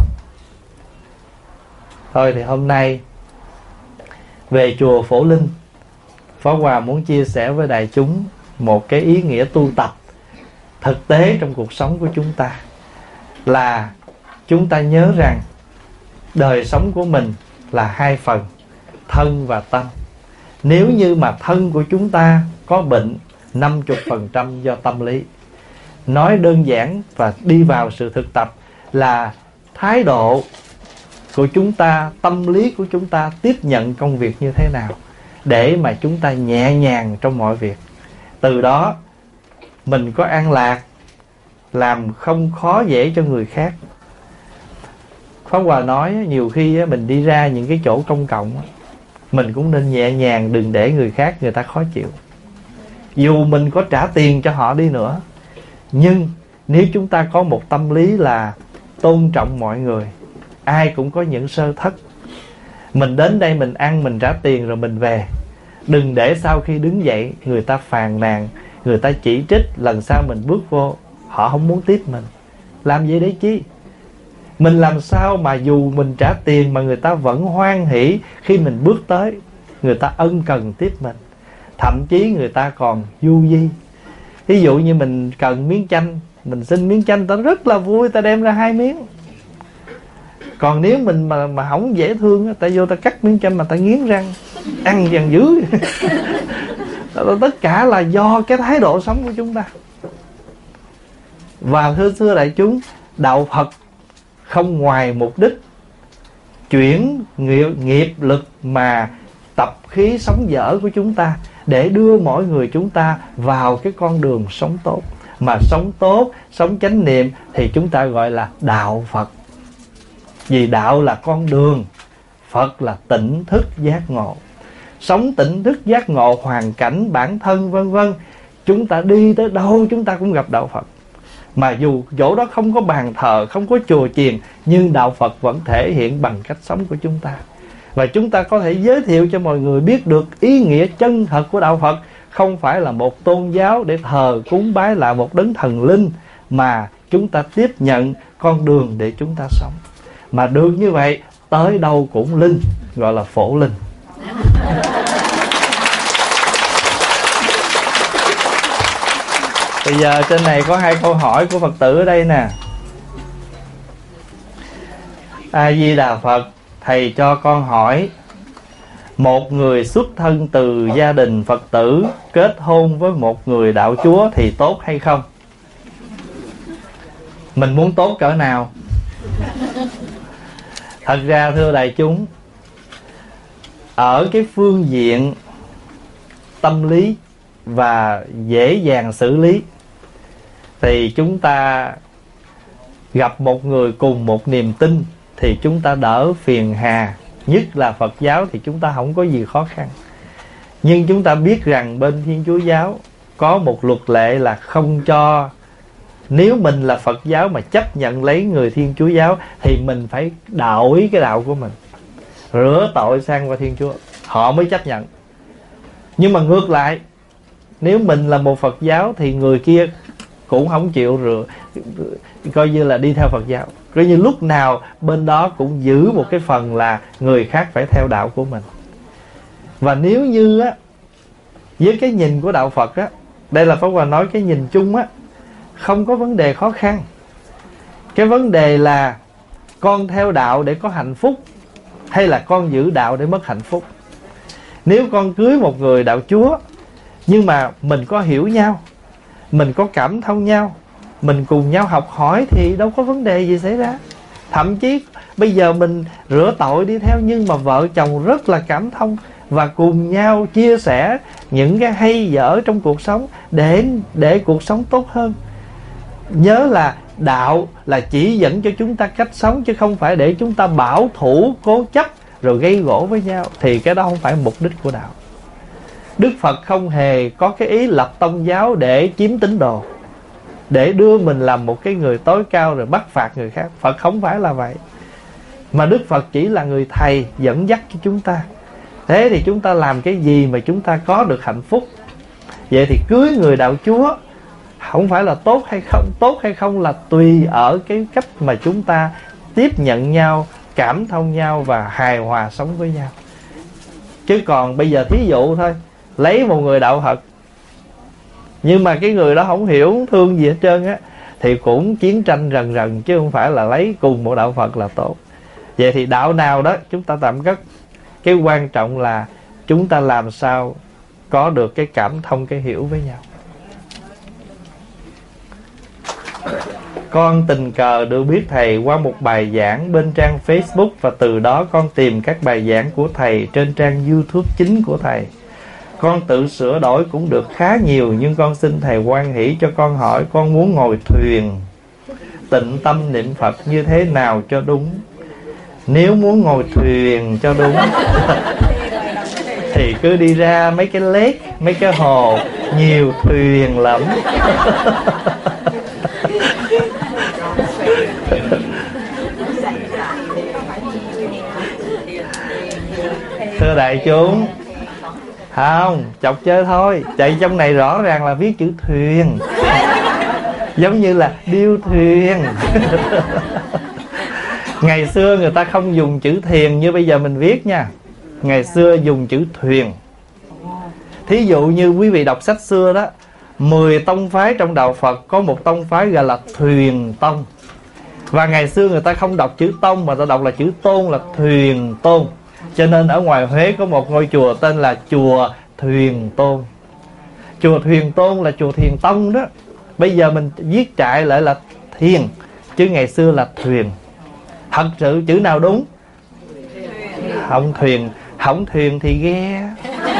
Thôi thì hôm nay về chùa Phổ Linh, Pháp Hòa muốn chia sẻ với đại chúng một cái ý nghĩa tu tập thực tế trong cuộc sống của chúng ta, là chúng ta nhớ rằng đời sống của mình là hai phần, thân và tâm. Nếu như mà thân của chúng ta có bệnh, 50% do tâm lý. Nói đơn giản và đi vào sự thực tập là thái độ của chúng ta, tâm lý của chúng ta tiếp nhận công việc như thế nào, để mà chúng ta nhẹ nhàng trong mọi việc. Từ đó mình có an lạc, làm không khó dễ cho người khác. Pháp Hòa nói nhiều khi mình đi ra những cái chỗ công cộng, mình cũng nên nhẹ nhàng, đừng để người khác người ta khó chịu. Dù mình có trả tiền cho họ đi nữa, nhưng nếu chúng ta có một tâm lý là tôn trọng mọi người, ai cũng có những sơ thất. Mình đến đây mình ăn, mình trả tiền rồi mình về. Đừng để sau khi đứng dậy người ta phàn nàn, người ta chỉ trích, lần sau mình bước vô họ không muốn tiếp mình. Làm vậy để chi? Mình làm sao mà dù mình trả tiền mà người ta vẫn hoan hỷ khi mình bước tới, người ta ân cần tiếp mình. Thậm chí người ta còn du di. Ví dụ như mình cần miếng chanh, mình xin miếng chanh, ta rất là vui, ta đem ra 2 miếng. Còn nếu mình mà không dễ thương, ta vô ta cắt miếng chanh mà ta nghiến răng, ăn dần dữ. Tất cả là do cái thái độ sống của chúng ta. Và thưa đại chúng, đạo Phật không ngoài mục đích chuyển nghiệp lực mà tập khí sống dở của chúng ta, để đưa mỗi người chúng ta vào cái con đường sống tốt. Mà sống tốt, sống chánh niệm thì chúng ta gọi là đạo Phật. Vì đạo là con đường, Phật là tỉnh thức giác ngộ. Sống tỉnh thức giác ngộ, hoàn cảnh, bản thân vân vân, chúng ta đi tới đâu chúng ta cũng gặp đạo Phật. Mà dù chỗ đó không có bàn thờ, không có chùa chiền, nhưng đạo Phật vẫn thể hiện bằng cách sống của chúng ta. Và chúng ta có thể giới thiệu cho mọi người biết được ý nghĩa chân thật của đạo Phật. Không phải là một tôn giáo để thờ cúng bái lại một đấng thần linh, mà chúng ta tiếp nhận con đường để chúng ta sống. Mà được như vậy, tới đâu cũng linh, gọi là phổ linh. Bây giờ trên này có 2 câu hỏi của Phật tử ở đây nè. A Di Đà Phật, thầy cho con hỏi, một người xuất thân từ gia đình Phật tử kết hôn với một người đạo chúa thì tốt hay không? Mình muốn tốt cỡ nào? Thật ra thưa đại chúng, ở cái phương diện tâm lý và dễ dàng xử lý thì chúng ta gặp một người cùng một niềm tin thì chúng ta đỡ phiền hà. Nhất là Phật giáo thì chúng ta không có gì khó khăn. Nhưng chúng ta biết rằng bên Thiên Chúa giáo có một luật lệ là không cho, nếu mình là Phật giáo mà chấp nhận lấy người Thiên Chúa giáo thì mình phải đổi cái đạo của mình, rửa tội sang qua Thiên Chúa, họ mới chấp nhận. Nhưng mà ngược lại, nếu mình là một Phật giáo thì người kia cũng không chịu rửa, coi như là đi theo Phật giáo, coi như lúc nào bên đó cũng giữ một cái phần là người khác phải theo đạo của mình. Và nếu như á, với cái nhìn của đạo Phật á, đây là Pháp Hòa nói cái nhìn chung á, không có vấn đề khó khăn. Cái vấn đề là con theo đạo để có hạnh phúc, hay là con giữ đạo để mất hạnh phúc. Nếu con cưới một người đạo chúa, nhưng mà mình có hiểu nhau, mình có cảm thông nhau, mình cùng nhau học hỏi thì đâu có vấn đề gì xảy ra. Thậm chí bây giờ mình rửa tội đi theo, nhưng mà vợ chồng rất là cảm thông và cùng nhau chia sẻ những cái hay dở trong cuộc sống để cuộc sống tốt hơn. Nhớ là đạo là chỉ dẫn cho chúng ta cách sống, chứ không phải để chúng ta bảo thủ, cố chấp rồi gây gổ với nhau. Thì cái đó không phải mục đích của đạo. Đức Phật không hề có cái ý lập tôn giáo để chiếm tín đồ, để đưa mình làm một cái người tối cao rồi bắt phạt người khác. Phật không phải là vậy. Mà Đức Phật chỉ là người thầy dẫn dắt cho chúng ta. Thế thì chúng ta làm cái gì mà chúng ta có được hạnh phúc? Vậy thì cưới người đạo chúa không phải là tốt hay không. Tốt hay không là tùy ở cái cách mà chúng ta tiếp nhận nhau, cảm thông nhau và hài hòa sống với nhau. Chứ còn bây giờ thí dụ thôi, lấy một người đạo Phật nhưng mà cái người đó không hiểu, không thương gì hết trơn á, thì cũng chiến tranh rần rần, chứ không phải là lấy cùng một đạo Phật là tốt. Vậy thì đạo nào đó chúng ta tạm cất. Cái quan trọng là chúng ta làm sao có được cái cảm thông, cái hiểu với nhau. Con tình cờ được biết thầy qua một bài giảng bên trang Facebook, và từ đó con tìm các bài giảng của thầy trên trang YouTube chính của thầy. Con tự sửa đổi cũng được khá nhiều, nhưng con xin thầy hoan hỷ cho con hỏi, con muốn ngồi thuyền tịnh tâm niệm Phật như thế nào cho đúng? Nếu muốn ngồi thuyền cho đúng thì cứ đi ra mấy cái lake, mấy cái hồ nhiều thuyền lắm. Thưa đại chúng, không, chọc chơi thôi. Chạy trong này rõ ràng là viết chữ thuyền, giống như là điêu thuyền. Ngày xưa người ta không dùng chữ thiền như bây giờ mình viết nha. Ngày xưa dùng chữ thuyền. Thí dụ như quý vị đọc sách xưa đó, 10 tông phái trong đạo Phật có một tông phái gọi là Thuyền Tông. Và ngày xưa người ta không đọc chữ tông mà ta đọc là chữ tôn, là Thuyền Tôn. Cho nên ở ngoài Huế có một ngôi chùa tên là chùa Thuyền Tôn. Chùa Thuyền Tôn là chùa Thiền Tông đó. Bây giờ mình viết trại lại là thiền, chứ ngày xưa là thuyền. Thật sự chữ nào đúng? Không thuyền, không thuyền thì ghe.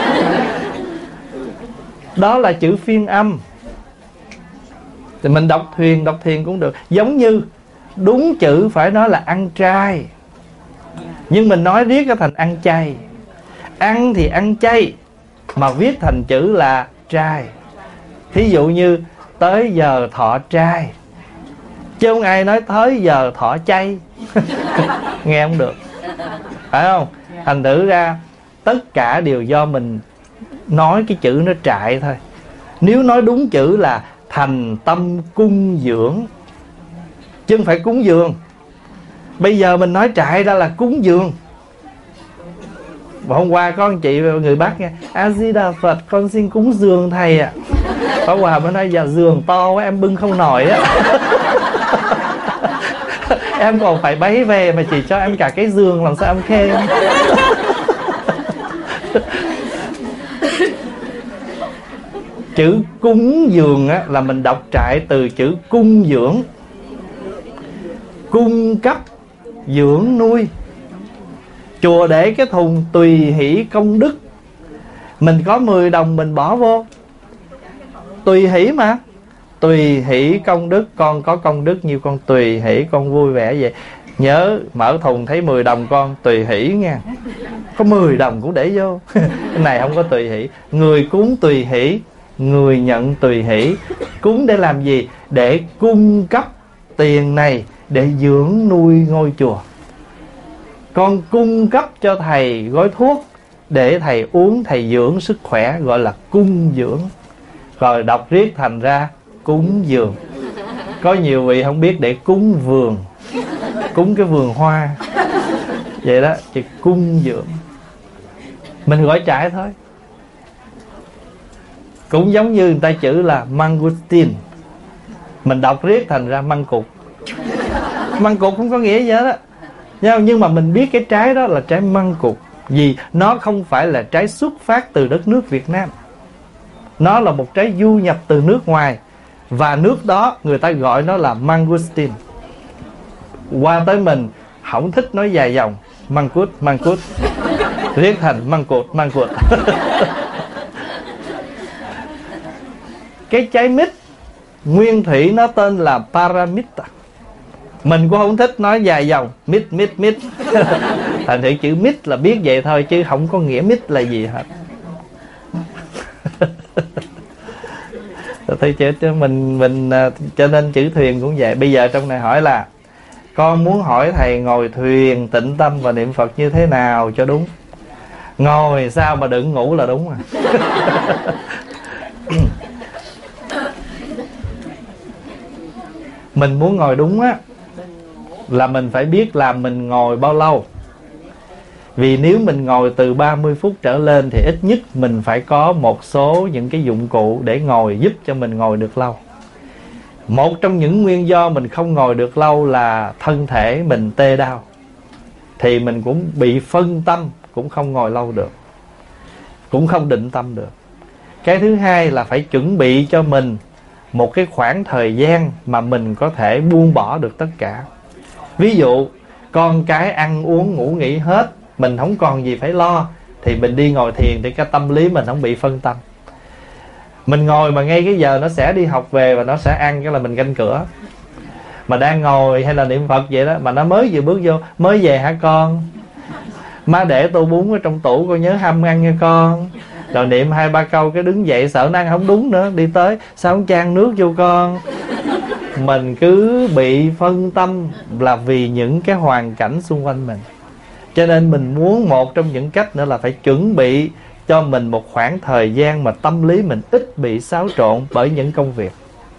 Đó là chữ phiên âm. Thì mình đọc thiền cũng được. Giống như đúng chữ phải nói là ăn trai, nhưng mình nói riết ra thành ăn chay. Ăn thì ăn chay, mà viết thành chữ là trai. Thí dụ như tới giờ thọ trai, chứ không ai nói tới giờ thọ chay. Nghe không được, phải không? Thành thử ra tất cả đều do mình nói cái chữ nó trại thôi. Nếu nói đúng chữ là thành tâm cung dưỡng, chứ không phải cúng dường. Bây giờ mình nói trại ra là cúng dường. Và hôm qua có anh chị người Bắc nghe, A Di Đà Phật, con xin cúng dường thầy ạ. Pháp Hòa mới nói, dạ giường to quá em bưng không nổi á. Em còn phải bấy về mà chỉ cho em cả cái giường, làm sao em khen. Chữ cúng dường á, là mình đọc trại từ chữ cung dưỡng. Cung cấp, dưỡng nuôi. Chùa để cái thùng tùy hỷ công đức. Mình có 10 đồng mình bỏ vô, tùy hỷ mà. Tùy hỷ công đức, con có công đức nhiều con tùy hỷ, con vui vẻ vậy. Nhớ mở thùng thấy 10 đồng con tùy hỷ nha. Có 10 đồng cũng để vô. Cái này không có tùy hỷ. Người cúng tùy hỷ, người nhận tùy hỷ. Cúng để làm gì? Để cung cấp tiền này để dưỡng nuôi ngôi chùa. Con cung cấp cho thầy gói thuốc để thầy uống, thầy dưỡng sức khỏe, gọi là cung dưỡng. Rồi đọc riết thành ra cúng dường. Có nhiều vị không biết để cúng vườn, cúng cái vườn hoa. Vậy đó, chỉ cung dưỡng. Mình gọi trại thôi. Cũng giống như người ta chữ là mangustin, mình đọc riết thành ra măng cụt. Măng cụt không có nghĩa gì hết á, nhưng mà mình biết cái trái đó là trái măng cụt. Vì nó không phải là trái xuất phát từ đất nước Việt Nam, nó là một trái du nhập từ nước ngoài. Và nước đó người ta gọi nó là mangustin. Qua tới mình không thích nói dài dòng, măng cút riết thành măng cụt. Cái trái mít nguyên thủy nó tên là paramita. Mình cũng không thích nói dài dòng, mít. Thành thử chữ mít là biết vậy thôi, chứ không có nghĩa mít là gì hết. Thôi chứ mình cho nên chữ thuyền cũng vậy. Bây giờ trong này hỏi là con muốn hỏi thầy ngồi thuyền tĩnh tâm và niệm Phật như thế nào cho đúng. Ngồi sao mà đừng ngủ là đúng à. Mình muốn ngồi đúng á, là mình phải biết là mình ngồi bao lâu. Vì nếu mình ngồi từ 30 phút trở lên thì ít nhất mình phải có một số những cái dụng cụ để ngồi giúp cho mình ngồi được lâu. Một trong những nguyên do mình không ngồi được lâu là thân thể mình tê đau, thì mình cũng bị phân tâm, cũng không ngồi lâu được, cũng không định tâm được. Cái thứ hai là phải chuẩn bị cho mình một cái khoảng thời gian mà mình có thể buông bỏ được tất cả. Ví dụ con cái ăn uống ngủ nghỉ hết, mình không còn gì phải lo, thì mình đi ngồi thiền thì cái tâm lý mình không bị phân tâm. Mình ngồi mà ngay cái giờ nó sẽ đi học về và nó sẽ ăn, cái là mình canh cửa. Mà đang ngồi hay là niệm Phật vậy đó, mà nó mới vừa bước vô, mới về hả con? Má để tô bún ở trong tủ, con nhớ hâm ăn nha con. Rồi niệm 2-3 câu cái đứng dậy, sợ nó ăn không đúng nữa, đi tới sao không chan nước vô con. Mình cứ bị phân tâm là vì những cái hoàn cảnh xung quanh mình. Cho nên mình muốn, một trong những cách nữa là phải chuẩn bị cho mình một khoảng thời gian mà tâm lý mình ít bị xáo trộn bởi những công việc.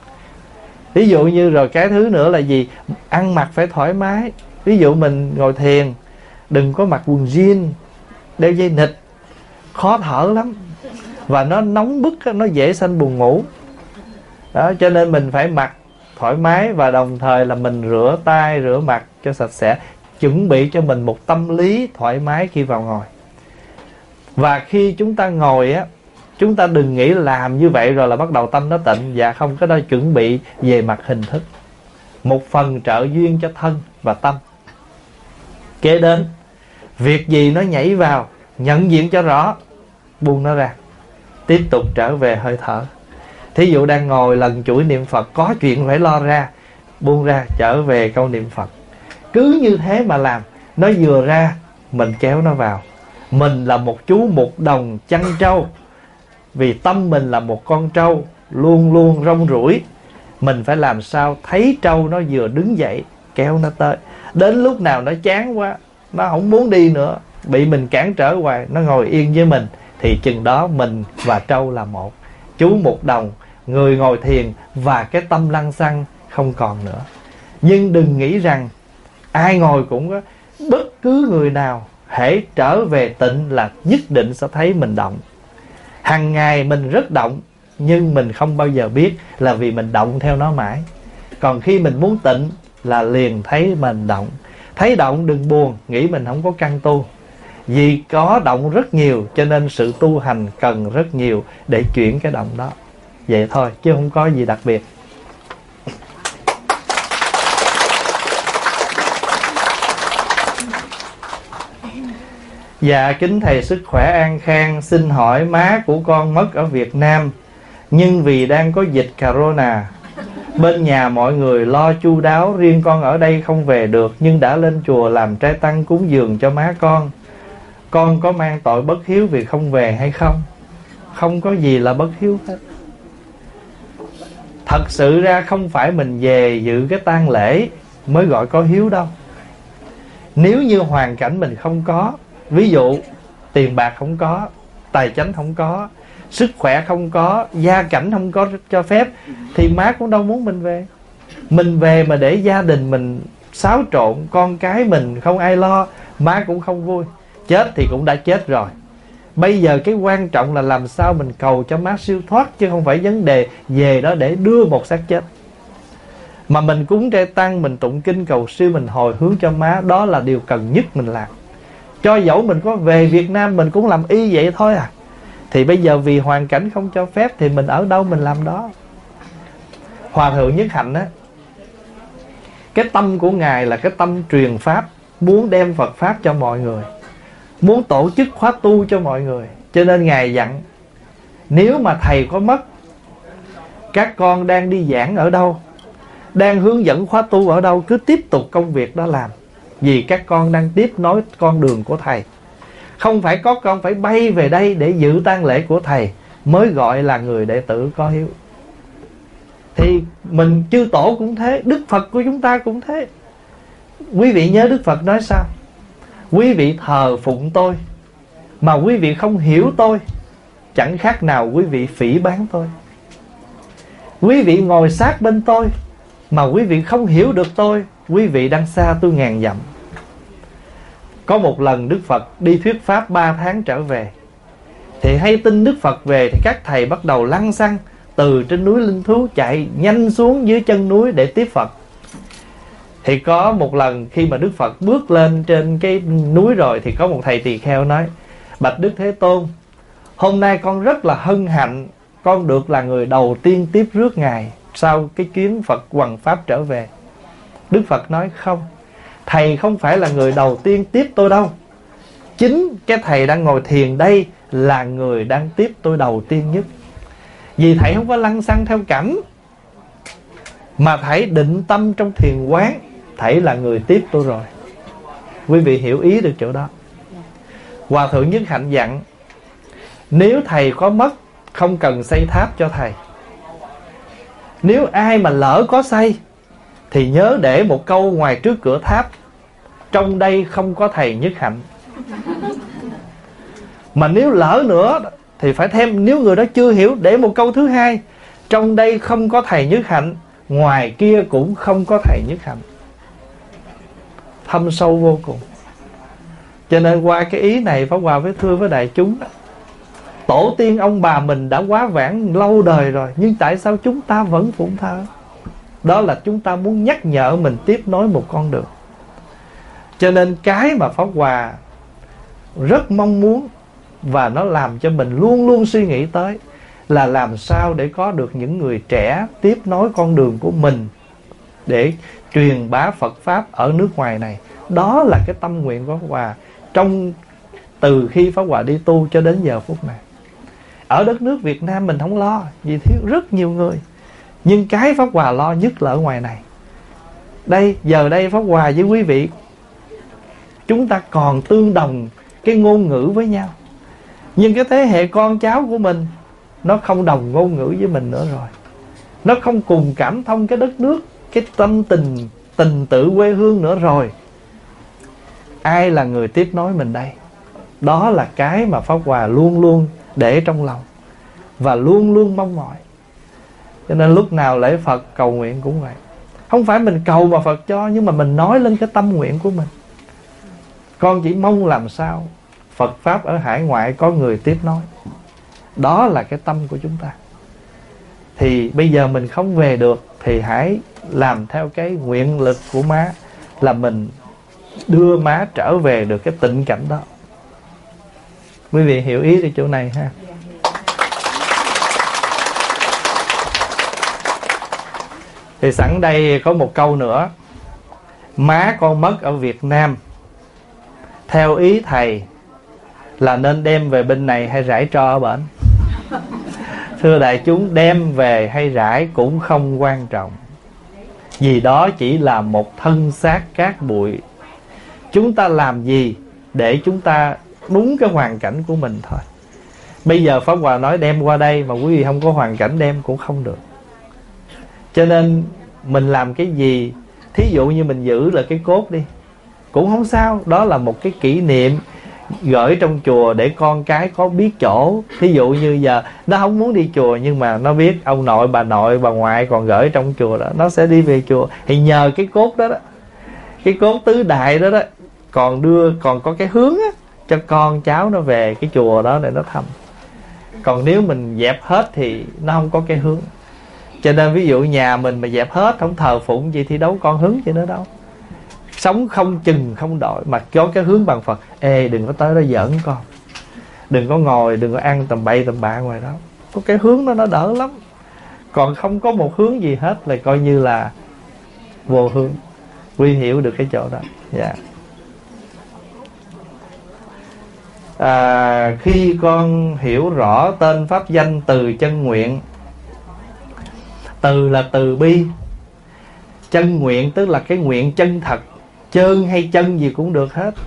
Ví dụ như rồi cái thứ nữa là gì? Ăn mặc phải thoải mái. Ví dụ mình ngồi thiền, đừng có mặc quần jean, đeo dây nịt, khó thở lắm. Và nó nóng bức, nó dễ sanh buồn ngủ. Đó, cho nên mình phải mặc thoải mái. Và đồng thời là mình rửa tay, rửa mặt cho sạch sẽ, chuẩn bị cho mình một tâm lý thoải mái khi vào ngồi. Và khi chúng ta ngồi á, chúng ta đừng nghĩ làm như vậy rồi là bắt đầu tâm nó tịnh. Dạ không, cái đó chuẩn bị về mặt hình thức, một phần trợ duyên cho thân và tâm. Kế đến, việc gì nó nhảy vào, nhận diện cho rõ, buông nó ra, tiếp tục trở về hơi thở. Thí dụ đang ngồi lần chuỗi niệm Phật, có chuyện phải lo ra, buông ra, trở về câu niệm Phật. Cứ như thế mà làm. Nó vừa ra, mình kéo nó vào. Mình là một chú một đồng chăn trâu. Vì tâm mình là một con trâu, luôn luôn rong ruổi. Mình phải làm sao thấy trâu nó vừa đứng dậy, kéo nó tới. Đến lúc nào nó chán quá, nó không muốn đi nữa, bị mình cản trở hoài, nó ngồi yên với mình, thì chừng đó mình và trâu là một. Chú một đồng, người ngồi thiền và cái tâm lăng xăng không còn nữa. Nhưng đừng nghĩ rằng ai ngồi cũng có. Bất cứ người nào hễ trở về tịnh là nhất định sẽ thấy mình động. Hằng ngày mình rất động, nhưng mình không bao giờ biết là vì mình động theo nó mãi. Còn khi mình muốn tịnh là liền thấy mình động. Thấy động đừng buồn, nghĩ mình không có căn tu. Vì có động rất nhiều, cho nên sự tu hành cần rất nhiều để chuyển cái động đó. Vậy thôi, chứ không có gì đặc biệt. Dạ kính thầy sức khỏe an khang. Xin hỏi má của con mất ở Việt Nam, nhưng vì đang có dịch corona, bên nhà mọi người lo chu đáo, riêng con ở đây không về được, nhưng đã lên chùa làm trai tăng cúng dường cho má con. Con có mang tội bất hiếu vì không về hay không? Không có gì là bất hiếu hết. Thật sự ra không phải mình về dự cái tang lễ mới gọi có hiếu đâu. Nếu như hoàn cảnh mình không có, ví dụ tiền bạc không có, tài chánh không có, sức khỏe không có, gia cảnh không có cho phép, thì má cũng đâu muốn mình về. Mình về mà để gia đình mình xáo trộn, con cái mình không ai lo, má cũng không vui. Chết thì cũng đã chết rồi. Bây giờ cái quan trọng là làm sao mình cầu cho má siêu thoát, chứ không phải vấn đề về đó để đưa một xác chết. Mà mình cúng trai tăng, mình tụng kinh cầu siêu, mình hồi hướng cho má, đó là điều cần nhất mình làm. Cho dẫu mình có về Việt Nam mình cũng làm y vậy thôi à. Thì bây giờ vì hoàn cảnh không cho phép thì mình ở đâu mình làm đó. Hòa thượng Nhất Hạnh á, cái tâm của ngài là cái tâm truyền pháp, muốn đem Phật pháp cho mọi người, muốn tổ chức khóa tu cho mọi người. Cho nên ngài dặn, nếu mà thầy có mất, các con đang đi giảng ở đâu, đang hướng dẫn khóa tu ở đâu, cứ tiếp tục công việc đó làm. Vì các con đang tiếp nối con đường của thầy. Không phải có con phải bay về đây để dự tang lễ của thầy mới gọi là người đệ tử có hiếu. Thì mình chư tổ cũng thế, Đức Phật của chúng ta cũng thế. Quý vị nhớ Đức Phật nói sao? Quý vị thờ phụng tôi mà quý vị không hiểu tôi, chẳng khác nào quý vị phỉ báng tôi. Quý vị ngồi sát bên tôi mà quý vị không hiểu được tôi, quý vị đang xa tôi ngàn dặm. Có một lần Đức Phật đi thuyết pháp 3 tháng trở về, thì hay tin Đức Phật về thì các thầy bắt đầu lăng xăng từ trên núi Linh Thú chạy nhanh xuống dưới chân núi để tiếp Phật. Thì có một lần khi mà Đức Phật bước lên trên cái núi rồi, thì có một thầy tỳ kheo nói: bạch Đức Thế Tôn, hôm nay con rất là hân hạnh, con được là người đầu tiên tiếp rước Ngài sau cái chuyến Phật hoằng pháp trở về. Đức Phật nói: không, thầy không phải là người đầu tiên tiếp tôi đâu. Chính cái thầy đang ngồi thiền đây là người đang tiếp tôi đầu tiên nhất. Vì thầy không có lăng xăng theo cảnh, mà thầy định tâm trong thiền quán, thầy là người tiếp tôi rồi. Quý vị hiểu ý được chỗ đó. Hòa thượng Nhất Hạnh dặn, nếu thầy có mất, không cần xây tháp cho thầy. Nếu ai mà lỡ có xây, thì nhớ để một câu ngoài trước cửa tháp: trong đây không có thầy Nhất Hạnh. Mà nếu lỡ nữa thì phải thêm, nếu người đó chưa hiểu, để một câu thứ hai: trong đây không có thầy Nhất Hạnh, ngoài kia cũng không có thầy Nhất Hạnh. Thâm sâu vô cùng. Cho nên qua cái ý này, Pháp Hòa với thưa với đại chúng, tổ tiên ông bà mình đã quá vãng lâu đời rồi, nhưng tại sao chúng ta vẫn phụng thờ? Đó là chúng ta muốn nhắc nhở mình tiếp nối một con đường. Cho nên cái mà Pháp Hòa rất mong muốn, và nó làm cho mình luôn luôn suy nghĩ tới, là làm sao để có được những người trẻ tiếp nối con đường của mình để truyền bá Phật Pháp ở nước ngoài này. Đó là cái tâm nguyện của Pháp Hòa từ khi Pháp Hòa đi tu cho đến giờ phút này. Ở đất nước Việt Nam mình không lo, vì thiếu rất nhiều người. Nhưng cái Pháp Hòa lo nhất là ở ngoài này. Giờ đây Pháp Hòa với quý vị, chúng ta còn tương đồng cái ngôn ngữ với nhau. Nhưng cái thế hệ con cháu của mình, nó không đồng ngôn ngữ với mình nữa rồi. Nó không cùng cảm thông cái đất nước, cái tâm tình tự quê hương nữa rồi. Ai là người tiếp nối mình đây? Đó là cái mà Pháp Hòa luôn luôn để trong lòng, và luôn luôn mong mỏi. Cho nên lúc nào lễ Phật cầu nguyện cũng vậy. Không phải mình cầu mà Phật cho, nhưng mà mình nói lên cái tâm nguyện của mình. Con chỉ mong làm sao Phật Pháp ở hải ngoại có người tiếp nối. Đó là cái tâm của chúng ta. Thì bây giờ mình không về được, thì hãy làm theo cái nguyện lực của má, là mình đưa má trở về được cái tịnh cảnh đó. Quý vị hiểu ý từ chỗ này ha. Thì sẵn đây có một câu nữa. Má con mất ở Việt Nam, theo ý thầy là nên đem về bên này hay rải tro ở bển? Thưa đại chúng, đem về hay rải cũng không quan trọng, vì đó chỉ là một thân xác cát bụi. Chúng ta làm gì để chúng ta đúng cái hoàn cảnh của mình thôi. Bây giờ Pháp Hòa nói đem qua đây, mà quý vị không có hoàn cảnh đem cũng không được. Cho nên mình làm cái gì, thí dụ như mình giữ là cái cốt đi, cũng không sao. Đó là một cái kỷ niệm gửi trong chùa để con cái có biết chỗ. Thí dụ như giờ nó không muốn đi chùa, nhưng mà nó biết ông nội, bà ngoại còn gửi trong chùa đó, nó sẽ đi về chùa. Thì nhờ cái cốt đó, cái cốt tứ đại đó, còn có cái hướng á, cho con cháu nó về cái chùa đó để nó thăm. Còn nếu mình dẹp hết thì nó không có cái hướng. Cho nên ví dụ nhà mình mà dẹp hết, không thờ phụng gì thì đâu còn hứng gì nữa đâu. Sống không chừng không đội, mà có cái hướng bằng Phật. Ê, đừng có tới đó giỡn con, đừng có ngồi, đừng có ăn tầm bậy tầm bạ ngoài đó. Có cái hướng đó nó đỡ lắm. Còn không có một hướng gì hết là coi như là vô hướng. Quy hiểu được cái chỗ đó. Dạ. Khi con hiểu rõ tên pháp danh từ chân nguyện. Từ là từ bi, chân nguyện tức là cái nguyện chân thật. Chơn hay chân gì cũng được hết.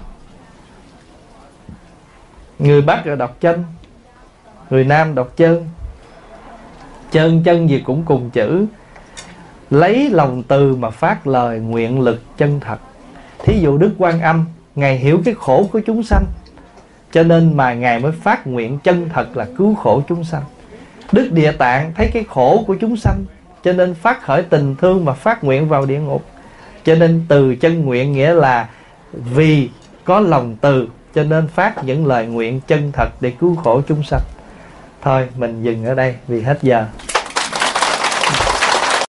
Người Bắc là đọc chân, người Nam đọc chơn. Chơn chân gì cũng cùng chữ. Lấy lòng từ mà phát lời nguyện lực chân thật. Thí dụ Đức Quan Âm, Ngài hiểu cái khổ của chúng sanh, cho nên mà Ngài mới phát nguyện chân thật là cứu khổ chúng sanh. Đức Địa Tạng thấy cái khổ của chúng sanh, cho nên phát khởi tình thương mà phát nguyện vào địa ngục. Cho nên từ chân nguyện nghĩa là vì có lòng từ, cho nên phát những lời nguyện chân thật để cứu khổ chúng sanh. Thôi mình dừng ở đây vì hết giờ.